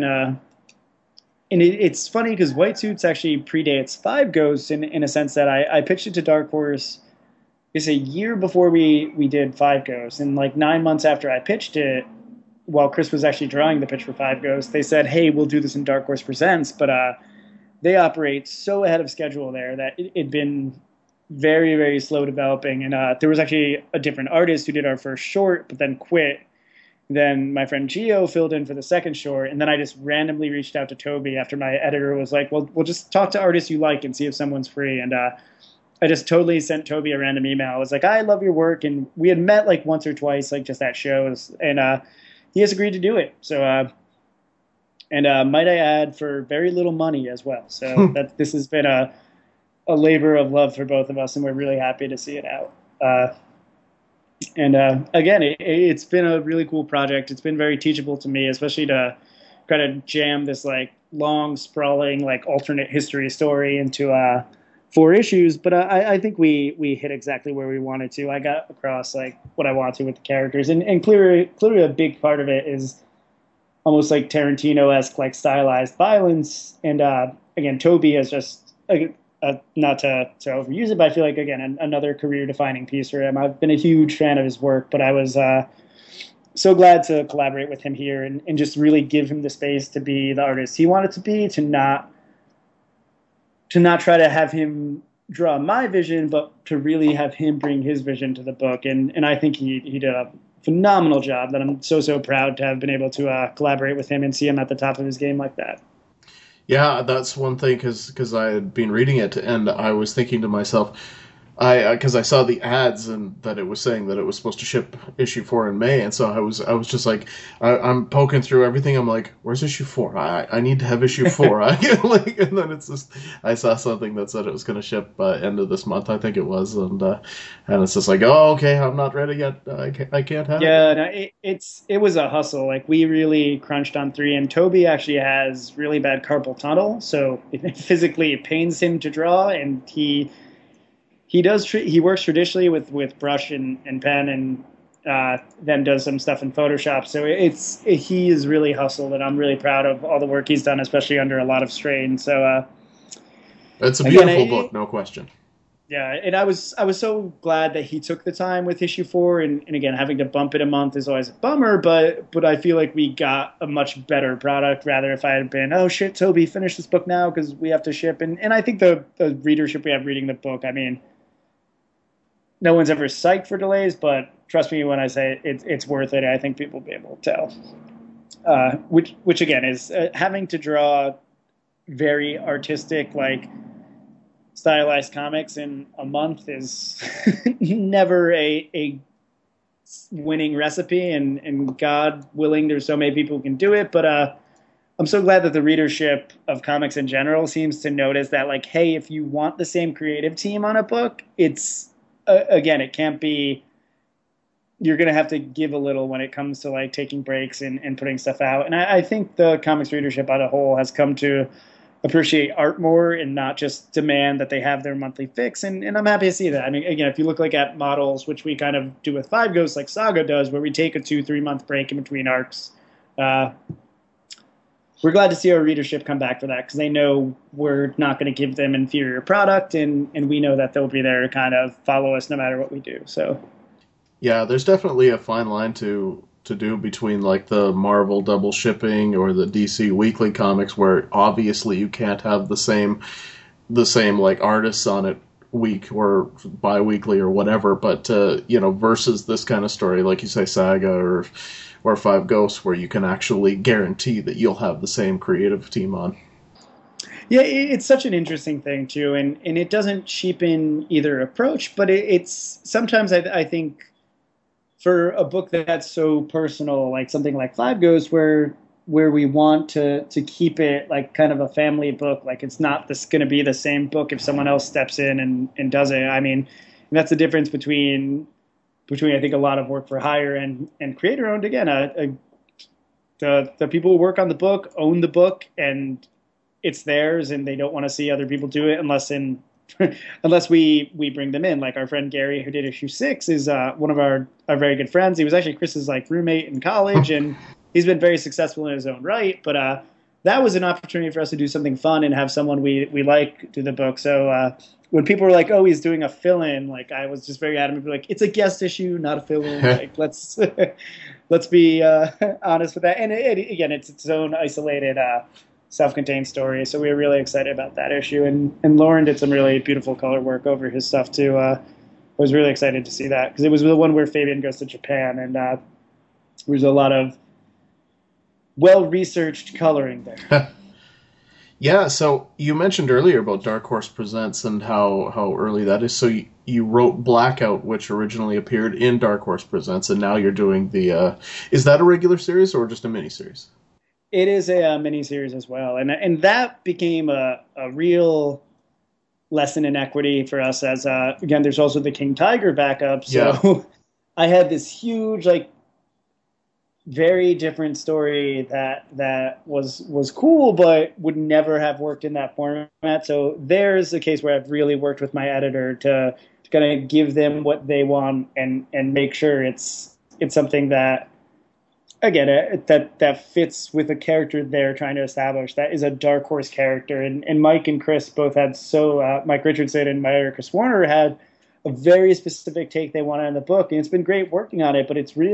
And it's funny because White Suits actually predates Five Ghosts in a sense that I pitched it to Dark Horse. It's a year before we did Five Ghosts, and like 9 months after I pitched it, while Chris was actually drawing the pitch for Five Ghosts, they said, "Hey, we'll do this in Dark Horse Presents," but they operate so ahead of schedule there that it'd been very slow developing, and there was actually a different artist who did our first short, but then quit. Then my friend Gio filled in for the second short, and then I just randomly reached out to Toby after my editor was like, "Well, we'll just talk to artists you like and see if someone's free." And I just totally sent Toby a random email. I was like, "I love your work," and we had met like once or twice, like just at shows, and he has agreed to do it. So, might I add, for very little money as well. So that this has been a labor of love for both of us, and we're really happy to see it out. Again, it's been a really cool project. It's been very teachable to me, especially to kind of jam this like long, sprawling, like alternate history story into 4 issues. But I think we hit exactly where we wanted to. I got across like what I wanted to with the characters, and clearly a big part of it is almost like Tarantino-esque, like stylized violence. And again, Toby has just not to overuse it, but I feel like, again, another career-defining piece for him. I've been a huge fan of his work, but I was so glad to collaborate with him here and just really give him the space to be the artist he wanted to be, to not try to have him draw my vision, but to really have him bring his vision to the book. And I think he did a phenomenal job that I'm so proud to have been able to collaborate with him and see him at the top of his game like that. Yeah, that's one thing because I had been reading it and I was thinking to myself, because I saw the ads and that it was saying that it was supposed to ship issue 4 in May, and so I was just like, I'm poking through everything. I'm like, where's issue 4? I need to have issue 4. And then it's just I saw something that said it was going to ship end of this month, I think it was, and it's just like, oh, okay, I'm not ready yet. I can't have it. Yeah, no, it was a hustle. Like we really crunched on 3, and Toby actually has really bad carpal tunnel, so it physically pains him to draw, and he works traditionally with brush and pen, and then does some stuff in Photoshop. So he is really hustled, and I'm really proud of all the work he's done, especially under a lot of strain. So it's a beautiful book, no question. Yeah, and I was so glad that he took the time with issue 4, and again, having to bump it a month is always a bummer, but I feel like we got a much better product. Rather, if I had been, oh shit, Toby, finish this book now because we have to ship, and I think the readership we have reading the book, I mean, no one's ever psyched for delays, but trust me when I say it's worth it. I think people will be able to tell. Which again is having to draw very artistic, like stylized comics in a month is never a winning recipe, and God willing, there's so many people who can do it. But I'm so glad that the readership of comics in general seems to notice that, like, hey, if you want the same creative team on a book, it's again, it can't be. You're going to have to give a little when it comes to like taking breaks and putting stuff out. And I think the comics readership on a whole has come to appreciate art more and not just demand that they have their monthly fix. And I'm happy to see that. I mean, again, if you look like at models, which we kind of do with Five Ghosts, like Saga does, where we take a 2-3 month break in between arcs, we're glad to see our readership come back for that because they know we're not going to give them inferior product, and we know that they'll be there to kind of follow us no matter what we do. So. Yeah, there's definitely a fine line to do between like the Marvel double shipping or the DC weekly comics, where obviously you can't have the same like artists on it week or bi-weekly or whatever, but versus this kind of story, like you say, Saga or Five Ghosts, where you can actually guarantee that you'll have the same creative team on. Yeah, it's such an interesting thing too, and it doesn't cheapen either approach, but it's sometimes I think for a book that's so personal, like something like Five Ghosts, where we want to keep it like kind of a family book, like it's not going to be the same book if someone else steps in and does it. I mean, that's the difference between I think a lot of work for hire and creator owned. Again, the people who work on the book own the book and it's theirs, and they don't want to see other people do it unless we bring them in. Like our friend Gary, who did issue 6, is one of our very good friends. He was actually Chris's like roommate in college, and he's been very successful in his own right. But that was an opportunity for us to do something fun and have someone we like do the book. So when people were like, "Oh, he's doing a fill-in," like I was just very adamant, like it's a guest issue, not a fill-in. Like let's be honest with that. And again, it's its own isolated. Self-contained story, so we were really excited about that issue, and Lauren did some really beautiful color work over his stuff too. I was really excited to see that because it was the one where Fabian goes to Japan, and there was a lot of well-researched coloring there. Yeah, so you mentioned earlier about Dark Horse Presents and how early that is. So you wrote Blackout, which originally appeared in Dark Horse Presents, and now you're doing the. Is that a regular series or just a miniseries? It is a mini-series as well, and that became a real lesson in equity for us. As again, there's also the King Tiger backup. So yeah. I had this huge, like, very different story that was cool, but would never have worked in that format. So there's a case where I've really worked with my editor to kind of give them what they want and make sure it's something that. Again, that fits with the character they're trying to establish. That is a Dark Horse character, and Mike and Chris both had Mike Richardson and my editor Chris Warner had a very specific take they wanted in the book, and it's been great working on it. But it's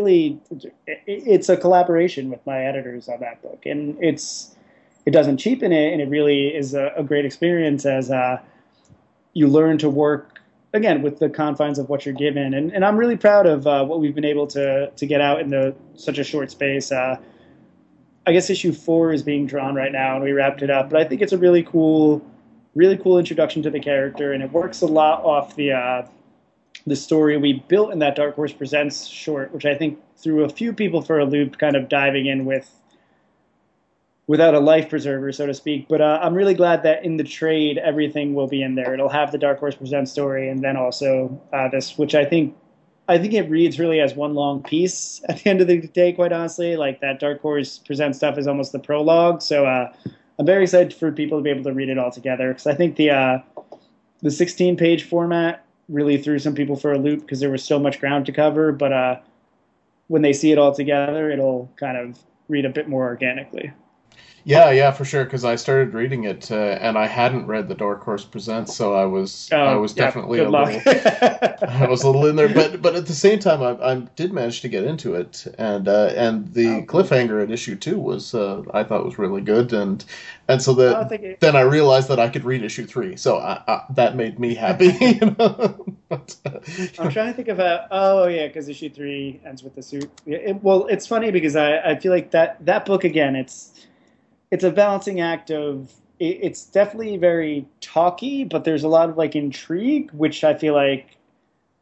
a collaboration with my editors on that book, and it doesn't cheapen it, and it really is a great experience as you learn to work. Again, with the confines of what you're given. And I'm really proud of what we've been able to get out in such a short space. I guess issue 4 is being drawn right now, and we wrapped it up. But I think it's a really cool introduction to the character, and it works a lot off the story we built in that Dark Horse Presents short, which I think threw a few people for a loop, kind of diving in without a life preserver, so to speak. But I'm really glad that in the trade, everything will be in there. It'll have the Dark Horse Presents story, and then also this, which I think it reads really as one long piece at the end of the day, quite honestly. Like that Dark Horse Presents stuff is almost the prologue. So I'm very excited for people to be able to read it all together, because I think the 16-page format really threw some people for a loop because there was so much ground to cover. But when they see it all together, it'll kind of read a bit more organically. Yeah, for sure. Because I started reading it, and I hadn't read the Dark Horse Presents, so I was definitely a little. I was a little in there, but at the same time, I did manage to get into it, and the cliffhanger at issue 2 was I thought was really good, and so then I realized that I could read issue 3, so that made me happy. I'm trying to think of because issue 3 ends with the suit. It's funny because I feel like that book again, it's a balancing act of it's definitely very talky, but there's a lot of like intrigue, which I feel like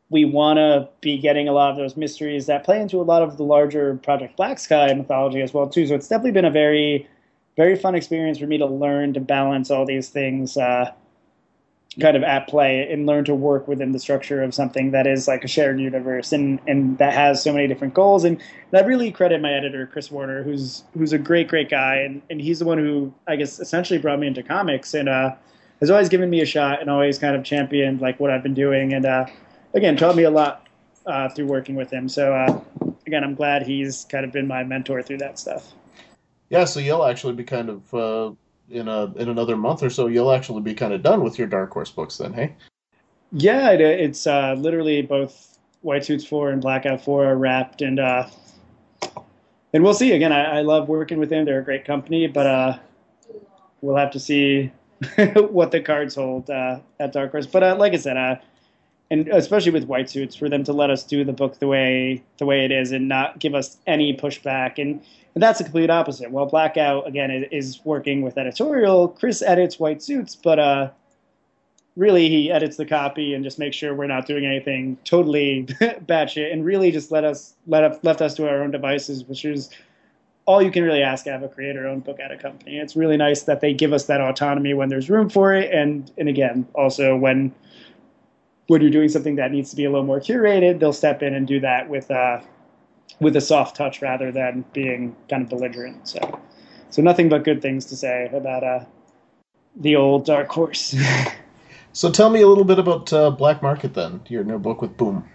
we want to be getting a lot of those mysteries that play into a lot of the larger Project Black Sky mythology as well too. So it's definitely been a very, very fun experience for me to learn to balance all these things kind of at play and learn to work within the structure of something that is like a shared universe and that has so many different goals. And I really credit my editor, Chris Warner, who's a great, great guy. And he's the one who, I guess, essentially brought me into comics and has always given me a shot and always kind of championed like what I've been doing. And again, taught me a lot through working with him. So again, I'm glad he's kind of been my mentor through that stuff. Yeah, so you'll actually be kind of in another month or so, you'll actually be kind of done with your Dark Horse books then, hey? Yeah, it's literally both White Suits 4 and Blackout 4 are wrapped, and we'll see. Again, I love working with them. They're a great company, but we'll have to see what the cards hold at Dark Horse. But like I said, and especially with White Suits, for them to let us do the book the way it is and not give us any pushback, and that's the complete opposite. While Blackout again is working with editorial, Chris edits White Suits, but really he edits the copy and just makes sure we're not doing anything totally batshit, and really just left us to our own devices, which is all you can really ask out of a creator-owned book at a company. It's really nice that they give us that autonomy when there's room for it, and again, also when you're doing something that needs to be a little more curated, they'll step in and do that with a soft touch rather than being kind of belligerent. So nothing but good things to say about the old Dark Horse. So tell me a little bit about Black Market then, your new book with Boom.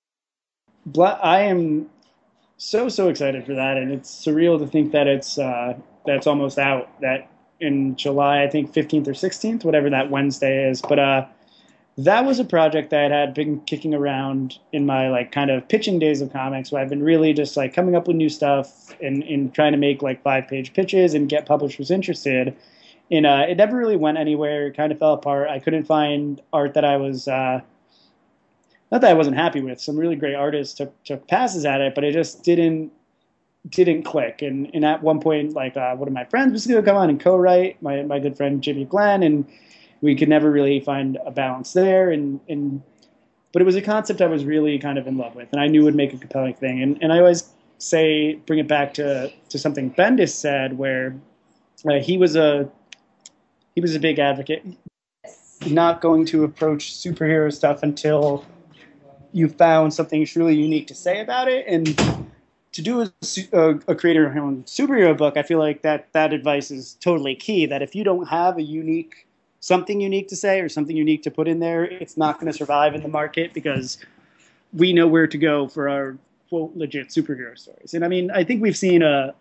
I am so excited for that, and it's surreal to think that it's almost out. That in July, I think 15th or 16th, whatever that Wednesday is. But that was a project that had been kicking around in my like kind of pitching days of comics, where I've been really just like coming up with new stuff and trying to make like 5-page pitches and get publishers interested. And it never really went anywhere. It kind of fell apart. I couldn't find art that I was not that I wasn't happy with. Some really great artists took passes at it, but it just didn't click. And at one point, like one of my friends was going to come on and co-write, my good friend Jimmy Glenn, and we could never really find a balance there. But it was a concept I was really kind of in love with, and I knew would make a compelling thing. And I always say, bring it back to something Bendis said, where he was a big advocate, not going to approach superhero stuff until you found something truly unique to say about it. And to do a creator-owned superhero book, I feel like that advice is totally key, that if you don't have something unique to say or something unique to put in there, it's not going to survive in the market, because we know where to go for our quote legit superhero stories. And I mean, I think we've seen a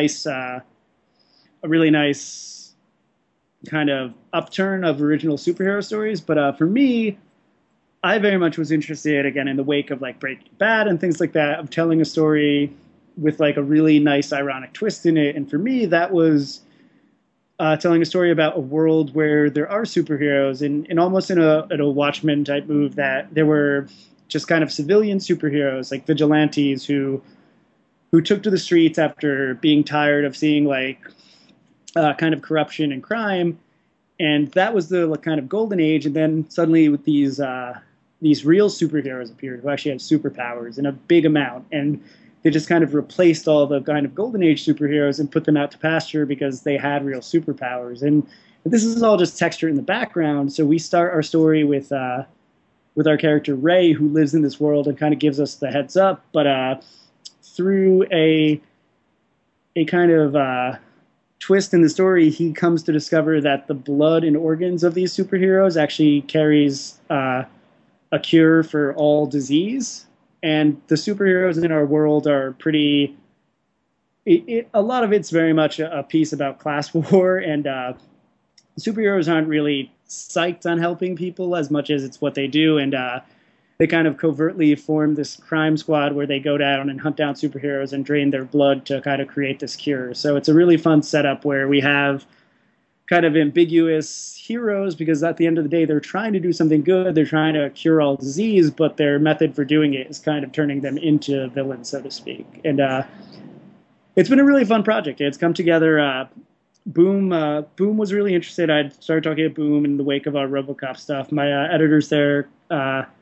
really nice kind of upturn of original superhero stories. But for me, I very much was interested, again, in the wake of like Breaking Bad and things like that, of telling a story with like a really nice ironic twist in it. And for me, that was telling a story about a world where there are superheroes, and almost in a Watchmen type move, that there were just kind of civilian superheroes, like vigilantes who took to the streets after being tired of seeing like kind of corruption and crime. And that was the like, kind of golden age. And then suddenly with these real superheroes appeared who actually had superpowers in a big amount. And they just kind of replaced all the kind of golden age superheroes and put them out to pasture because they had real superpowers. And this is all just texture in the background. So we start our story with our character Ray, who lives in this world and kind of gives us the heads up. But through a kind of twist in the story, he comes to discover that the blood and organs of these superheroes actually carries a cure for all disease. And the superheroes in our world are pretty... a lot of it's very much a piece about class war, and superheroes aren't really psyched on helping people as much as it's what they do. And they kind of covertly form this crime squad where they go down and hunt down superheroes and drain their blood to kind of create this cure. So it's a really fun setup where we have kind of ambiguous heroes, because at the end of the day, they're trying to do something good. They're trying to cure all disease, but their method for doing it is kind of turning them into villains, so to speak. And it's been a really fun project. It's come together. Boom was really interested. I started talking to Boom in the wake of our RoboCop stuff. My editors there,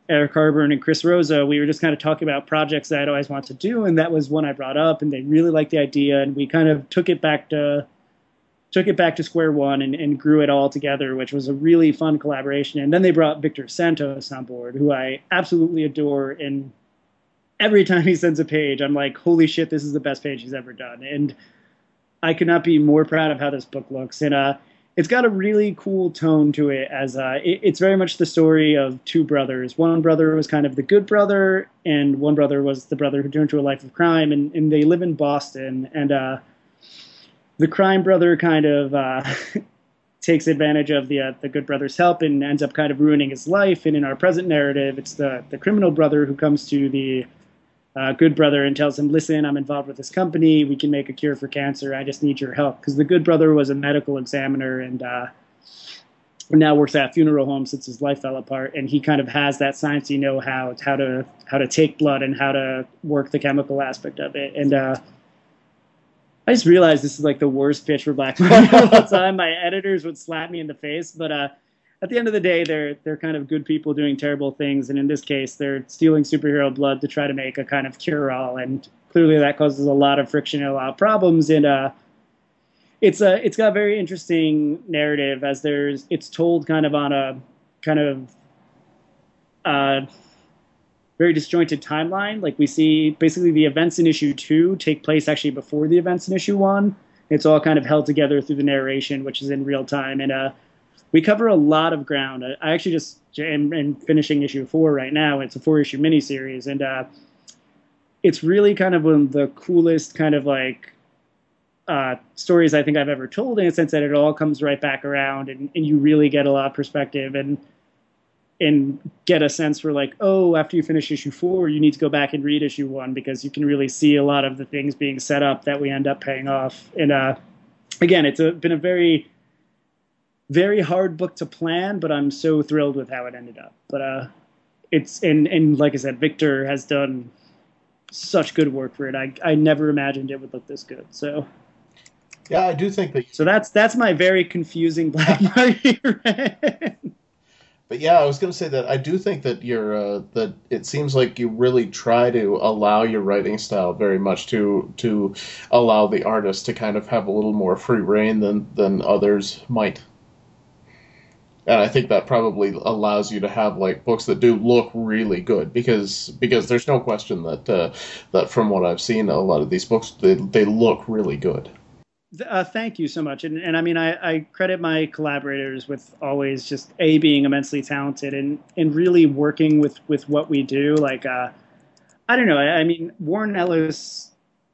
Eric Harburn and Chris Rosa, we were just kind of talking about projects that I'd always wanted to do, and that was one I brought up, and they really liked the idea, and we kind of took it back to square one and grew it all together, which was a really fun collaboration. And then they brought Victor Santos on board, who I absolutely adore, and every time he sends a page, I'm like, holy shit, this is the best page he's ever done. And I could not be more proud of how this book looks. And it's got a really cool tone to it, as it's very much the story of two brothers. One brother was kind of the good brother, and one brother was the brother who turned to a life of crime, and they live in Boston. And the crime brother kind of takes advantage of the good brother's help and ends up kind of ruining his life. And in our present narrative, it's the criminal brother who comes to the good brother and tells him, listen, I'm involved with this company. We can make a cure for cancer. I just need your help. Because the good brother was a medical examiner and now works at a funeral home since his life fell apart. And he kind of has that sciencey know-how, how to take blood and how to work the chemical aspect of it. And I just realized this is like the worst pitch for Black Monday all the time. My editors would slap me in the face, but at the end of the day, they're kind of good people doing terrible things, and in this case, they're stealing superhero blood to try to make a kind of cure-all, and clearly that causes a lot of friction and a lot of problems. And it's got a very interesting narrative, as it's told kind of on a kind of very disjointed timeline. Like, we see basically the events in issue 2 take place actually before the events in issue 1. It's all kind of held together through the narration, which is in real time, and we cover a lot of ground. I actually just am finishing issue 4 right now. It's a 4-issue miniseries, and it's really kind of one of the coolest kind of like stories I think I've ever told, in a sense that it all comes right back around, and you really get a lot of perspective and get a sense for like, oh, after you finish issue 4, you need to go back and read issue 1, because you can really see a lot of the things being set up that we end up paying off. And again, it's been a very, very hard book to plan, but I'm so thrilled with how it ended up. But it's and like I said, Victor has done such good work for it. I never imagined it would look this good. So yeah, I do think that. So that's my very confusing Black Market. But yeah, I was going to say that I do think that that it seems like you really try to allow your writing style very much to allow the artist to kind of have a little more free reign than others might. And I think that probably allows you to have like books that do look really good, because there's no question that from what I've seen, a lot of these books they look really good. Thank you so much. And I mean, I credit my collaborators with always just being immensely talented and really working with what we do. Like, I don't know. I mean, Warren Ellis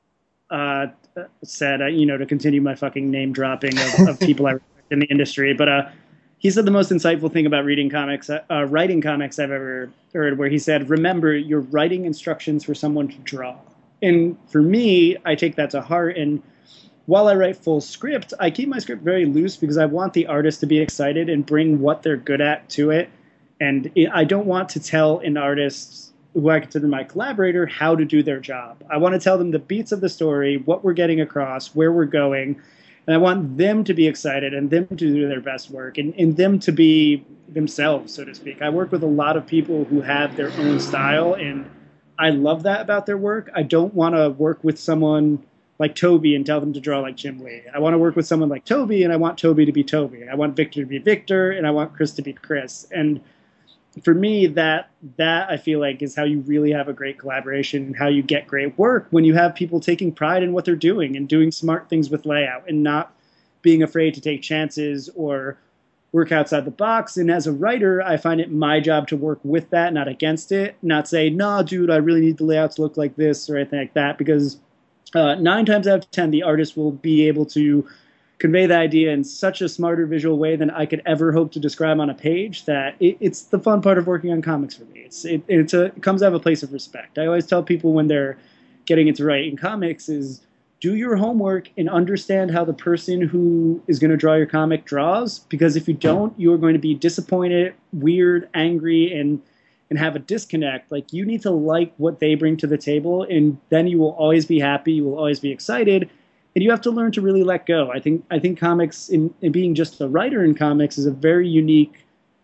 said, to continue my fucking name dropping of people I respect in the industry, but he said the most insightful thing about writing comics I've ever heard, where he said, remember, you're writing instructions for someone to draw. And for me, I take that to heart. And while I write full script, I keep my script very loose, because I want the artist to be excited and bring what they're good at to it. And I don't want to tell an artist, who I consider my collaborator, how to do their job. I want to tell them the beats of the story, what we're getting across, where we're going. And I want them to be excited and them to do their best work and them to be themselves, so to speak. I work with a lot of people who have their own style, and I love that about their work. I don't want to work with someone like Toby and tell them to draw like Jim Lee. I want to work with someone like Toby, and I want Toby to be Toby. I want Victor to be Victor, and I want Chris to be Chris. And for me, that I feel like is how you really have a great collaboration, how you get great work, when you have people taking pride in what they're doing and doing smart things with layout and not being afraid to take chances or work outside the box. And as a writer, I find it my job to work with that, not against it, not say, nah, dude, I really need the layout to look like this or anything like that, because 9 times out of 10, the artist will be able to convey the idea in such a smarter visual way than I could ever hope to describe on a page, that it's the fun part of working on comics for me. It comes out of a place of respect. I always tell people when they're getting into writing comics is, do your homework and understand how the person who is going to draw your comic draws, because if you don't, you're going to be disappointed, weird, angry, and have a disconnect. Like, you need to like what they bring to the table, and then you will always be happy, you will always be excited. And you have to learn to really let go. I think comics, in being just a writer in comics, is a very unique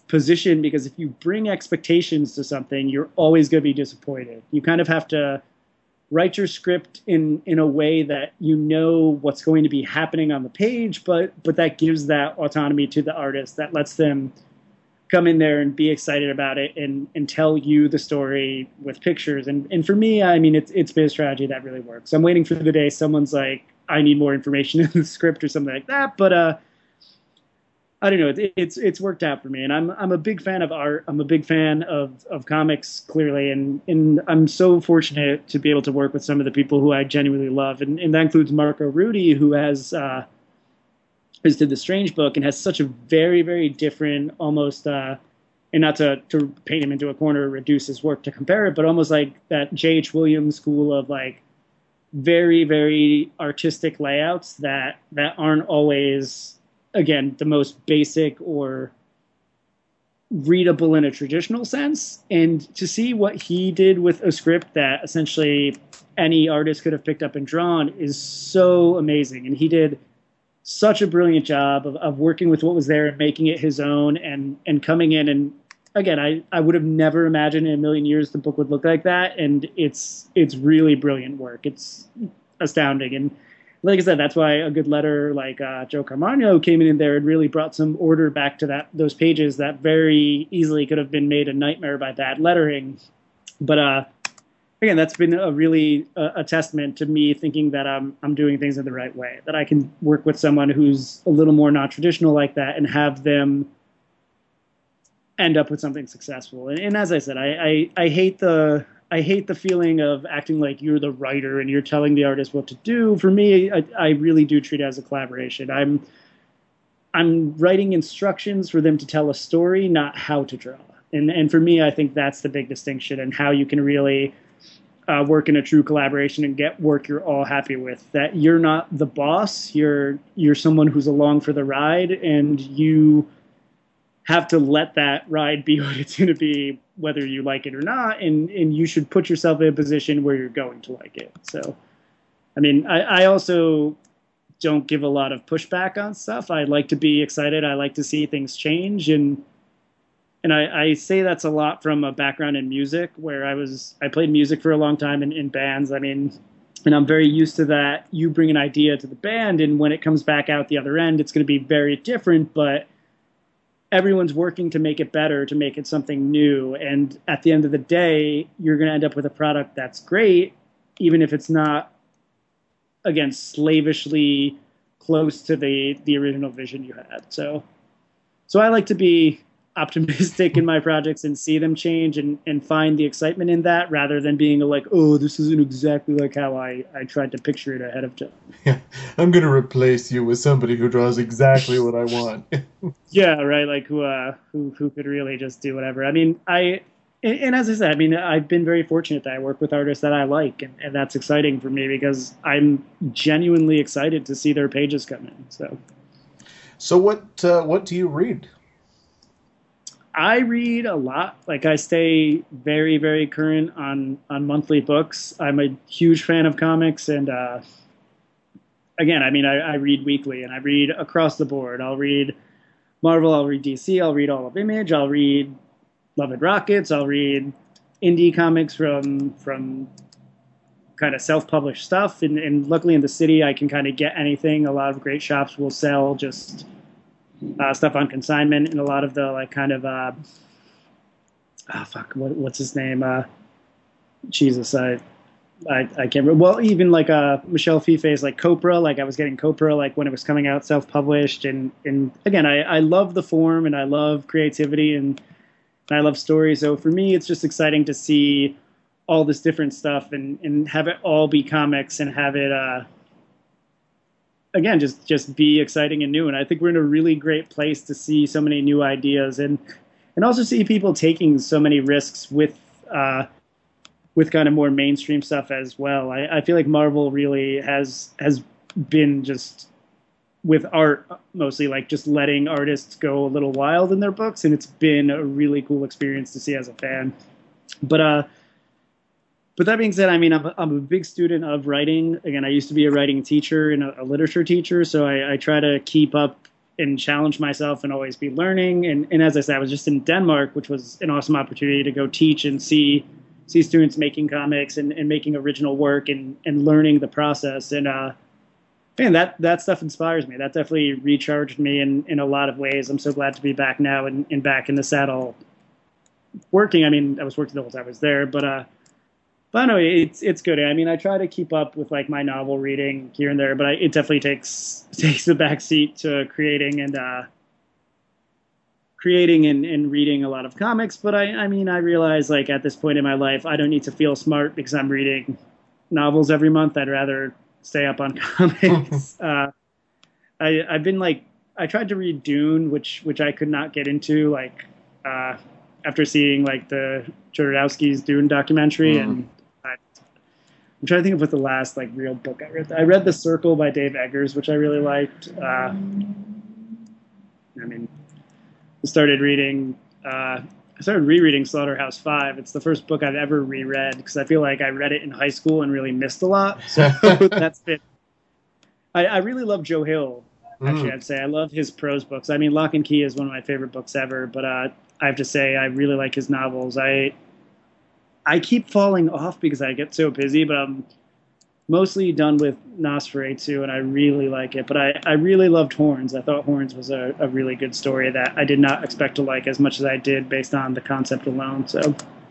position, because if you bring expectations to something, you're always going to be disappointed. You kind of have to write your script in a way that you know what's going to be happening on the page, but that gives that autonomy to the artist, that lets them come in there and be excited about it and tell you the story with pictures. And for me, I mean, it's been a strategy that really works. I'm waiting for the day someone's like, I need more information in the script or something like that. But I don't know. It's worked out for me, and I'm a big fan of art. I'm a big fan of comics, clearly, and I'm so fortunate to be able to work with some of the people who I genuinely love, and that includes Marco Rudy, who has did the Strange book and has such a very, very different, almost, and not to paint him into a corner or reduce his work to compare it, but almost like that J.H. Williams school of like very, very artistic layouts that aren't always, again, the most basic or readable in a traditional sense. And to see what he did with a script that essentially any artist could have picked up and drawn is so amazing. And he did such a brilliant job of working with what was there and making it his own and coming in. And again, I would have never imagined in a million years the book would look like that. And it's really brilliant work. It's astounding. And like I said, that's why a good letter like Joe Camargo came in there and really brought some order back to those pages that very easily could have been made a nightmare by bad lettering. But again, that's been a really a testament to me thinking that I'm doing things in the right way, that I can work with someone who's a little more non-traditional like that and have them end up with something successful. And as I said, I hate the feeling of acting like you're the writer and you're telling the artist what to do. For me, I really do treat it as a collaboration. I'm writing instructions for them to tell a story, not how to draw. And for me, I think that's the big distinction, and how you can really work in a true collaboration and get work you're all happy with. That you're not the boss, you're someone who's along for the ride, and you have to let that ride be what it's going to be, whether you like it or not, and you should put yourself in a position where you're going to like it. So, I mean, I also don't give a lot of pushback on stuff. I like to be excited. I like to see things change, and I say that's a lot from a background in music, where I played music for a long time in bands. I mean, and I'm very used to that. You bring an idea to the band, and when it comes back out the other end, it's going to be very different, but everyone's working to make it better, to make it something new. And at the end of the day, you're going to end up with a product that's great, even if it's not, again, slavishly close to the original vision you had. So I like to be optimistic in my projects and see them change and find the excitement in that, rather than being like, oh, this isn't exactly like how I tried to picture it ahead of time. Yeah, I'm going to replace you with somebody who draws exactly what I want. Yeah, right. Like who could really just do whatever. I mean, and as I said, I mean, I've been very fortunate that I work with artists that I like, and that's exciting for me because I'm genuinely excited to see their pages come in. So what do you read? I read a lot. Like, I stay very, very current on monthly books. I'm a huge fan of comics, and again, I mean, I read weekly, and I read across the board. I'll read Marvel, I'll read DC, I'll read all of Image, I'll read Love and Rockets, I'll read indie comics from kind of self-published stuff, and luckily in the city I can kind of get anything. A lot of great shops will sell just stuff on consignment, and a lot of the like kind of what's his name? Jesus, I can't remember. Well, even like Michelle Fife's like Copra, like I was getting Copra like when it was coming out self-published, and again, I love the form, and I love creativity, and I love stories. So for me, it's just exciting to see all this different stuff and have it all be comics and have it again, just be exciting and new. And I think we're in a really great place to see so many new ideas and also see people taking so many risks with kind of more mainstream stuff as well. I feel like Marvel really has been just with art mostly like just letting artists go a little wild in their books, and it's been a really cool experience to see as a fan. But that being said, I mean, I'm a big student of writing. Again, I used to be a writing teacher and a literature teacher, so I try to keep up and challenge myself and always be learning. And as I said, I was just in Denmark, which was an awesome opportunity to go teach and see students making comics and making original work and learning the process. And man, that stuff inspires me. That definitely recharged me in a lot of ways. I'm so glad to be back now and back in the saddle working. I mean, I was working the whole time I was there, but I know it's good. I mean, I try to keep up with like my novel reading here and there, but it definitely takes the back seat to creating and reading a lot of comics. But I mean, I realize like at this point in my life, I don't need to feel smart because I'm reading novels every month. I'd rather stay up on comics. I've been like, I tried to read Dune, which I could not get into, like after seeing like the Jodorowsky's Dune documentary. And I'm trying to think of what the last like real book I read. I read The Circle by Dave Eggers, which I really liked. I mean, I started rereading Slaughterhouse-Five. It's the first book I've ever reread because I feel like I read it in high school and really missed a lot. So that's been. I really love Joe Hill. Actually, I'd say I love his prose books. I mean, Lock and Key is one of my favorite books ever. But I have to say I really like his novels. I keep falling off because I get so busy, but I'm mostly done with Nosferatu, and I really like it. But I really loved Horns. I thought Horns was a really good story that I did not expect to like as much as I did based on the concept alone. So,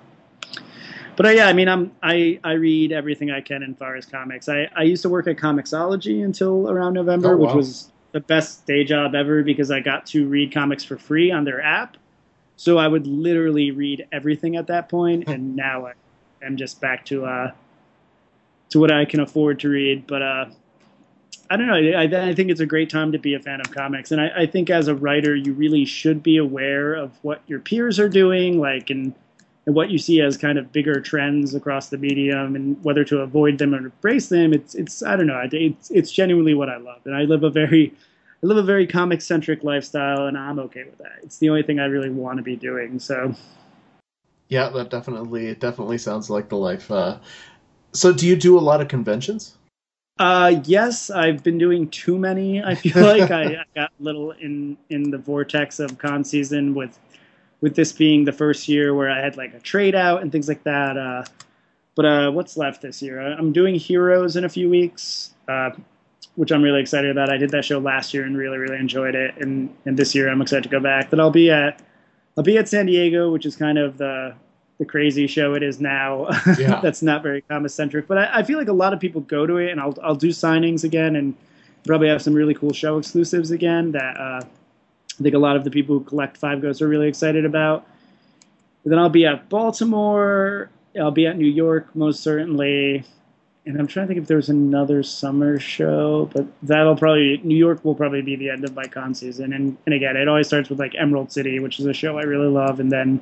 but yeah, I mean, I read everything I can in far as comics. I used to work at Comixology until around November, which was the best day job ever because I got to read comics for free on their app. So I would literally read everything at that point, and now I'm just back to what I can afford to read. But I don't know. I think it's a great time to be a fan of comics, and I think as a writer, you really should be aware of what your peers are doing, like and what you see as kind of bigger trends across the medium, and whether to avoid them or embrace them. It's I don't know. It's genuinely what I love, and I live a very comic-centric lifestyle, and I'm okay with that. It's the only thing I really want to be doing. So, yeah, that definitely sounds like the life. So, do you do a lot of conventions? Yes, I've been doing too many. I feel like I got a little in the vortex of con season with this being the first year where I had like a trade out and things like that. But what's left this year? I'm doing Heroes in a few weeks. Which I'm really excited about. I did that show last year and really, really enjoyed it. And this year I'm excited to go back. But I'll be at San Diego, which is kind of the crazy show it is now. Yeah. That's not very comic-centric. But I feel like a lot of people go to it, and I'll do signings again and probably have some really cool show exclusives again that I think a lot of the people who collect Five Ghosts are really excited about. And then I'll be at Baltimore. I'll be at New York, most certainly. And I'm trying to think if there's another summer show, but New York will probably be the end of my con season. And again, it always starts with like Emerald City, which is a show I really love. And then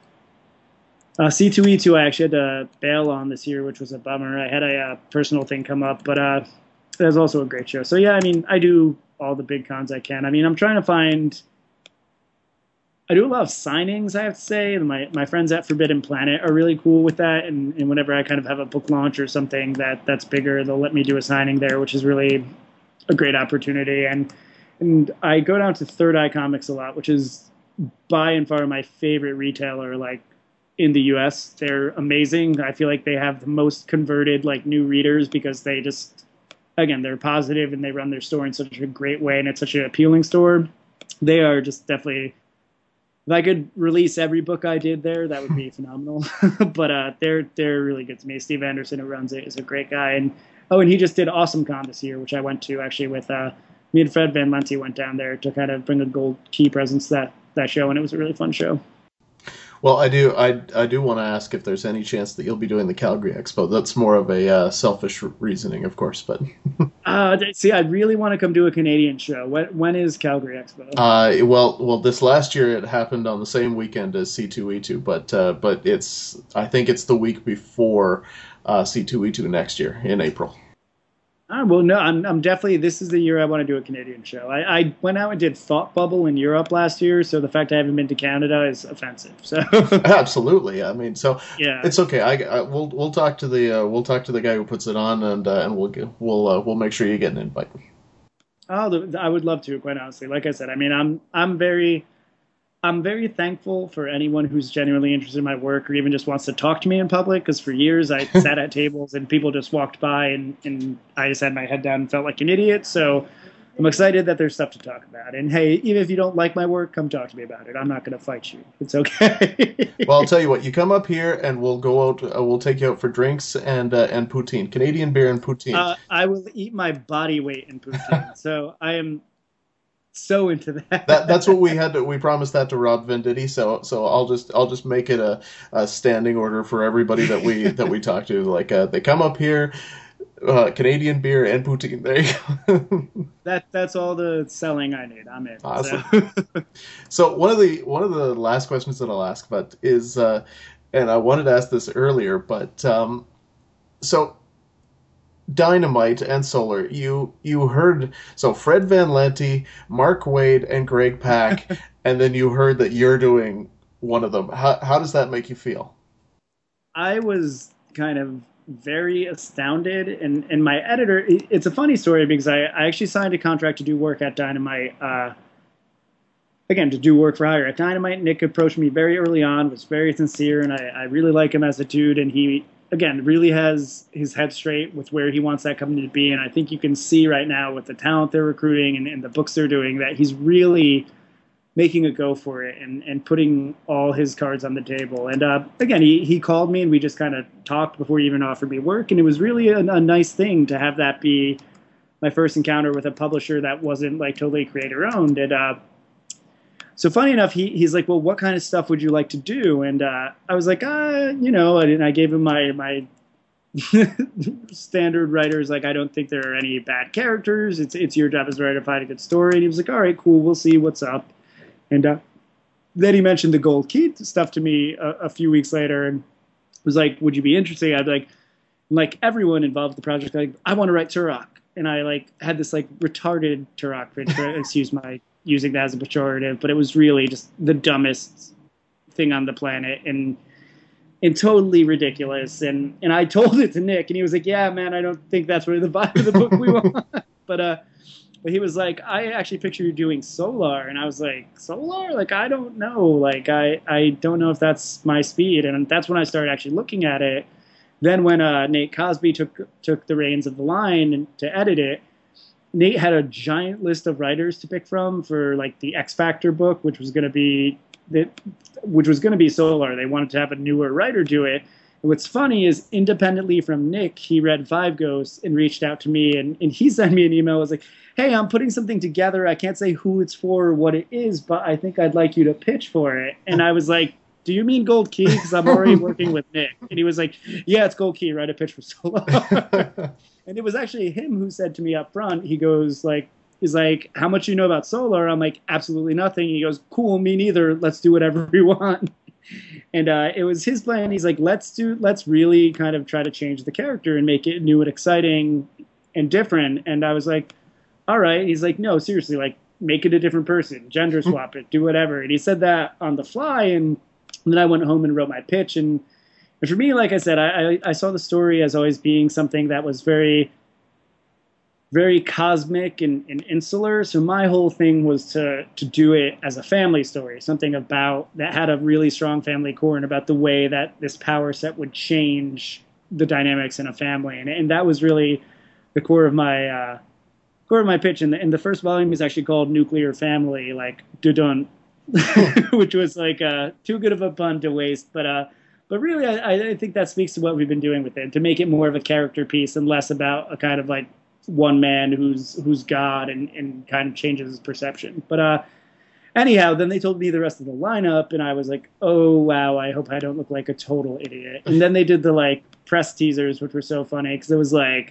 C2E2 I actually had to bail on this year, which was a bummer. I had a personal thing come up, but it was also a great show. So yeah, I mean, I do all the big cons I can. I mean, I'm trying to I do a lot of signings, I have to say. My friends at Forbidden Planet are really cool with that. And whenever I kind of have a book launch or something that's bigger, they'll let me do a signing there, which is really a great opportunity. And I go down to Third Eye Comics a lot, which is by and far my favorite retailer, like in the US. They're amazing. I feel like they have the most converted like new readers because they just, again, they're positive and they run their store in such a great way. And it's such an appealing store. They are just definitely... If I could release every book I did there, that would be phenomenal. But they're really good to me. Steve Anderson, who runs it, is a great guy. And he just did Awesome Con this year, which I went to actually with me and Fred Van Lente went down there to kind of bring a gold key presence to that show, and it was a really fun show. Well, I do want to ask if there's any chance that you'll be doing the Calgary Expo. That's more of a selfish reasoning, of course, but see, I really want to come do a Canadian show. When is Calgary Expo? Well, this last year it happened on the same weekend as C2E2, but I think it's the week before C2E2 next year in April. Well, no, I'm definitely, this is the year I want to do a Canadian show. I went out and did Thought Bubble in Europe last year, so the fact I haven't been to Canada is offensive. So absolutely, I mean, so yeah, it's okay. We'll talk to the guy who puts it on, and we'll make sure you get an invite. I would love to, quite honestly. Like I said, I mean, I'm very thankful for anyone who's genuinely interested in my work or even just wants to talk to me in public. Because for years I sat at tables and people just walked by and I just had my head down and felt like an idiot. So I'm excited that there's stuff to talk about. And hey, even if you don't like my work, come talk to me about it. I'm not going to fight you. It's okay. Well, I'll tell you what. You come up here, and we'll go out. We'll take you out for drinks and poutine, Canadian beer and poutine. I will eat my body weight in poutine. So I am so into That's that. what we had to. We promised that to Rob Venditti. So I'll just make it a standing order for everybody that we talk to. Like they come up here, Canadian beer and poutine. There you go. That's all the selling I need. I'm in. So. Awesome. So one of the last questions that I'll ask, but is and I wanted to ask this earlier, but so Dynamite and Solar, you heard so Fred Van Lente, Mark Waid, and Greg Pak, and then you heard that you're doing one of them. How does that make you feel? I was kind of very astounded, and my editor. It's a funny story because I actually signed a contract to do work at Dynamite. Again, to do work for hire at Dynamite. Nick approached me very early on, was very sincere, and I really like him as a dude. And he, again, really has his head straight with where he wants that company to be. And I think you can see right now with the talent they're recruiting and the books they're doing that he's really making a go for it and putting all his cards on the table. And again, he called me and we just kind of talked before he even offered me work. And it was really a nice thing to have that be my first encounter with a publisher that wasn't like totally creator owned. And so funny enough, he's like, well, what kind of stuff would you like to do? And I was like, and I gave him my standard writers. Like, I don't think there are any bad characters. It's your job as a writer to find a good story. And he was like, all right, cool. We'll see what's up. And then he mentioned the Gold Key stuff to me a few weeks later and was like, would you be interested? I'd be like everyone involved with the project, like, I want to write Turok. And I like had this like retarded Turok pitch, excuse my using that as a pejorative, but it was really just the dumbest thing on the planet and totally ridiculous. And I told it to Nick and he was like, yeah, man, I don't think that's really the vibe of the book we want. But he was like, I actually picture you doing Solar. And I was like, Solar? Like, I don't know. Like, I don't know if that's my speed. And that's when I started actually looking at it. Then when Nate Cosby took the reins of the line to edit it, Nate had a giant list of writers to pick from for like the X Factor book, which was going to be Solar. They wanted to have a newer writer do it. And what's funny is independently from Nick, he read Five Ghosts and reached out to me and he sent me an email. Was like, hey, I'm putting something together. I can't say who it's for or what it is, but I think I'd like you to pitch for it. And I was like, do you mean Gold Key? Because I'm already working with Nick. And he was like, yeah, it's Gold Key. Write a pitch for Solar. And it was actually him who said to me up front, he's like, how much you know about Solar? I'm like, absolutely nothing. He goes, cool, me neither. Let's do whatever we want. And it was his plan. He's like, let's really kind of try to change the character and make it new and exciting and different. And I was like, all right. He's like, no, seriously, like, make it a different person, gender swap it, do whatever. And he said that on the fly. And then I went home and wrote my pitch. And for me, like I said, I saw the story as always being something that was very, very cosmic and insular. So my whole thing was to do it as a family story, something about that had a really strong family core and about the way that this power set would change the dynamics in a family. And that was really the core of my pitch. And the first volume is actually called Nuclear Family, like dudun, which was like too good of a pun to waste, but really, I think that speaks to what we've been doing with it, to make it more of a character piece and less about a kind of like one man who's God and kind of changes his perception. But anyhow, then they told me the rest of the lineup, and I was like, oh, wow, I hope I don't look like a total idiot. And then they did the like press teasers, which were so funny because it was like,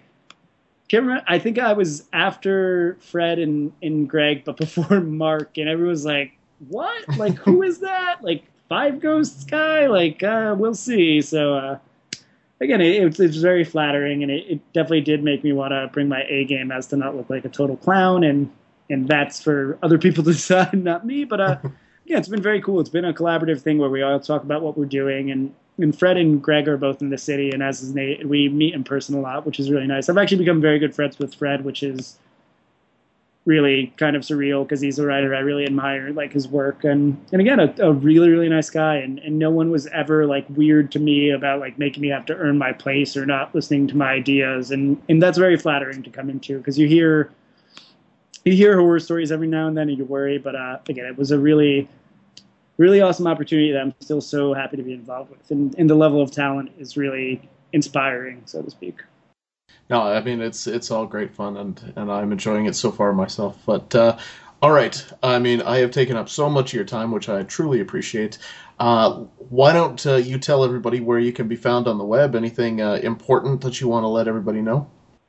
I think I was after Fred and Greg, but before Mark, and everyone was like, what? Like, who is that? Like, Five Ghosts guy? Like, we'll see. So, again, it was very flattering, and it definitely did make me want to bring my A game as to not look like a total clown, and that's for other people to decide, not me. But, yeah, it's been very cool. It's been a collaborative thing where we all talk about what we're doing, and Fred and Greg are both in the city, and as is Nate, we meet in person a lot, which is really nice. I've actually become very good friends with Fred, which is really kind of surreal because he's a writer I really admire, like his work, and again, a really, really nice guy, and no one was ever like weird to me about like making me have to earn my place or not listening to my ideas, and that's very flattering to come into, because you hear horror stories every now and then and you worry, but again, it was a really, really awesome opportunity that I'm still so happy to be involved with, and the level of talent is really inspiring, so to speak. No, I mean it's all great fun, and I'm enjoying it so far myself. But all right, I mean I have taken up so much of your time, which I truly appreciate. Why don't you tell everybody where you can be found on the web? Anything important that you want to let everybody know?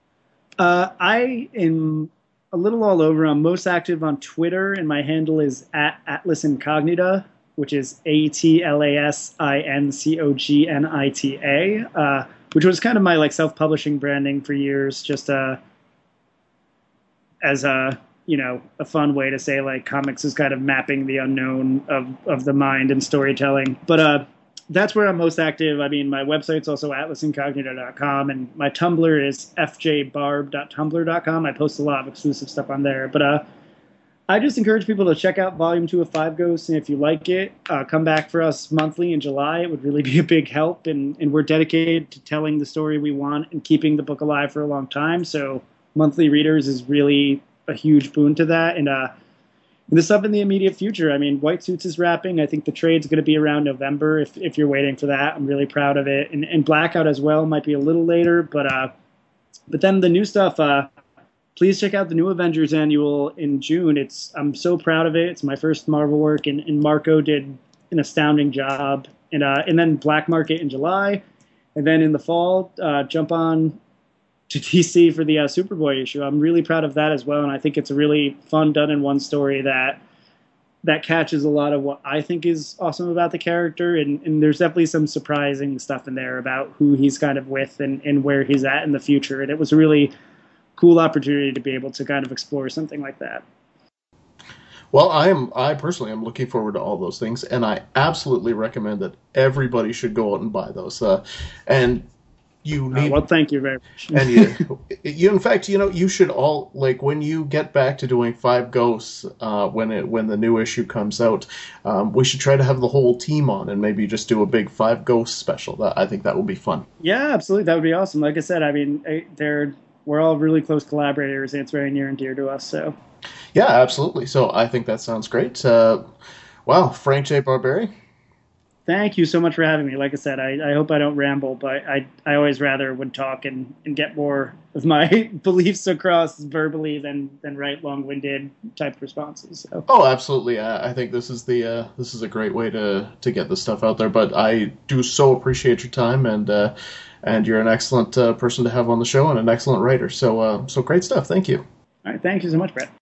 I am a little all over. I'm most active on Twitter, and my handle is at Atlas Incognita, which is ATLASINCOGNITA, which was kind of my like self-publishing branding for years, just as a a fun way to say like comics is kind of mapping the unknown of the mind and storytelling. But that's where I'm most active. I mean, my website's also atlasincognito.com, and my Tumblr is fjbarb.tumblr.com. I post a lot of exclusive stuff on there. But I just encourage people to check out Volume 2 of Five Ghosts, and if you like it, come back for us monthly in July. It would really be a big help, and we're dedicated to telling the story we want and keeping the book alive for a long time. So monthly readers is really a huge boon to that. And this stuff in the immediate future. I mean, White Suits is wrapping. I think the trade's going to be around November if you're waiting for that. I'm really proud of it. And Blackout as well might be a little later, but then the new stuff, please check out the New Avengers Annual in June. I'm so proud of it. It's my first Marvel work, and Marco did an astounding job. And then Black Market in July, and then in the fall, jump on to DC for the Superboy issue. I'm really proud of that as well, and I think it's a really fun, done-in-one story that catches a lot of what I think is awesome about the character, and there's definitely some surprising stuff in there about who he's kind of with and where he's at in the future, and it was a really cool opportunity to be able to kind of explore something like that. Well, I personally am looking forward to all those things, and I absolutely recommend that everybody should go out and buy those. And you need. Well, thank you very much. And you, in fact, you should all, like, when you get back to doing Five Ghosts, when the new issue comes out, we should try to have the whole team on and maybe just do a big Five Ghosts special. I think that would be fun. Yeah, absolutely, that would be awesome. Like I said, I mean, we're all really close collaborators, and it's very near and dear to us. So. Yeah, absolutely. So I think that sounds great. Wow, Frank J. Barberi. Thank you so much for having me. Like I said, I hope I don't ramble, but I always rather would talk and get more of my beliefs across verbally than write long-winded type responses. So. Oh, absolutely. I think this is a great way to get this stuff out there. But I do so appreciate your time, and you're an excellent person to have on the show and an excellent writer. So great stuff. Thank you. All right. Thank you so much, Brett.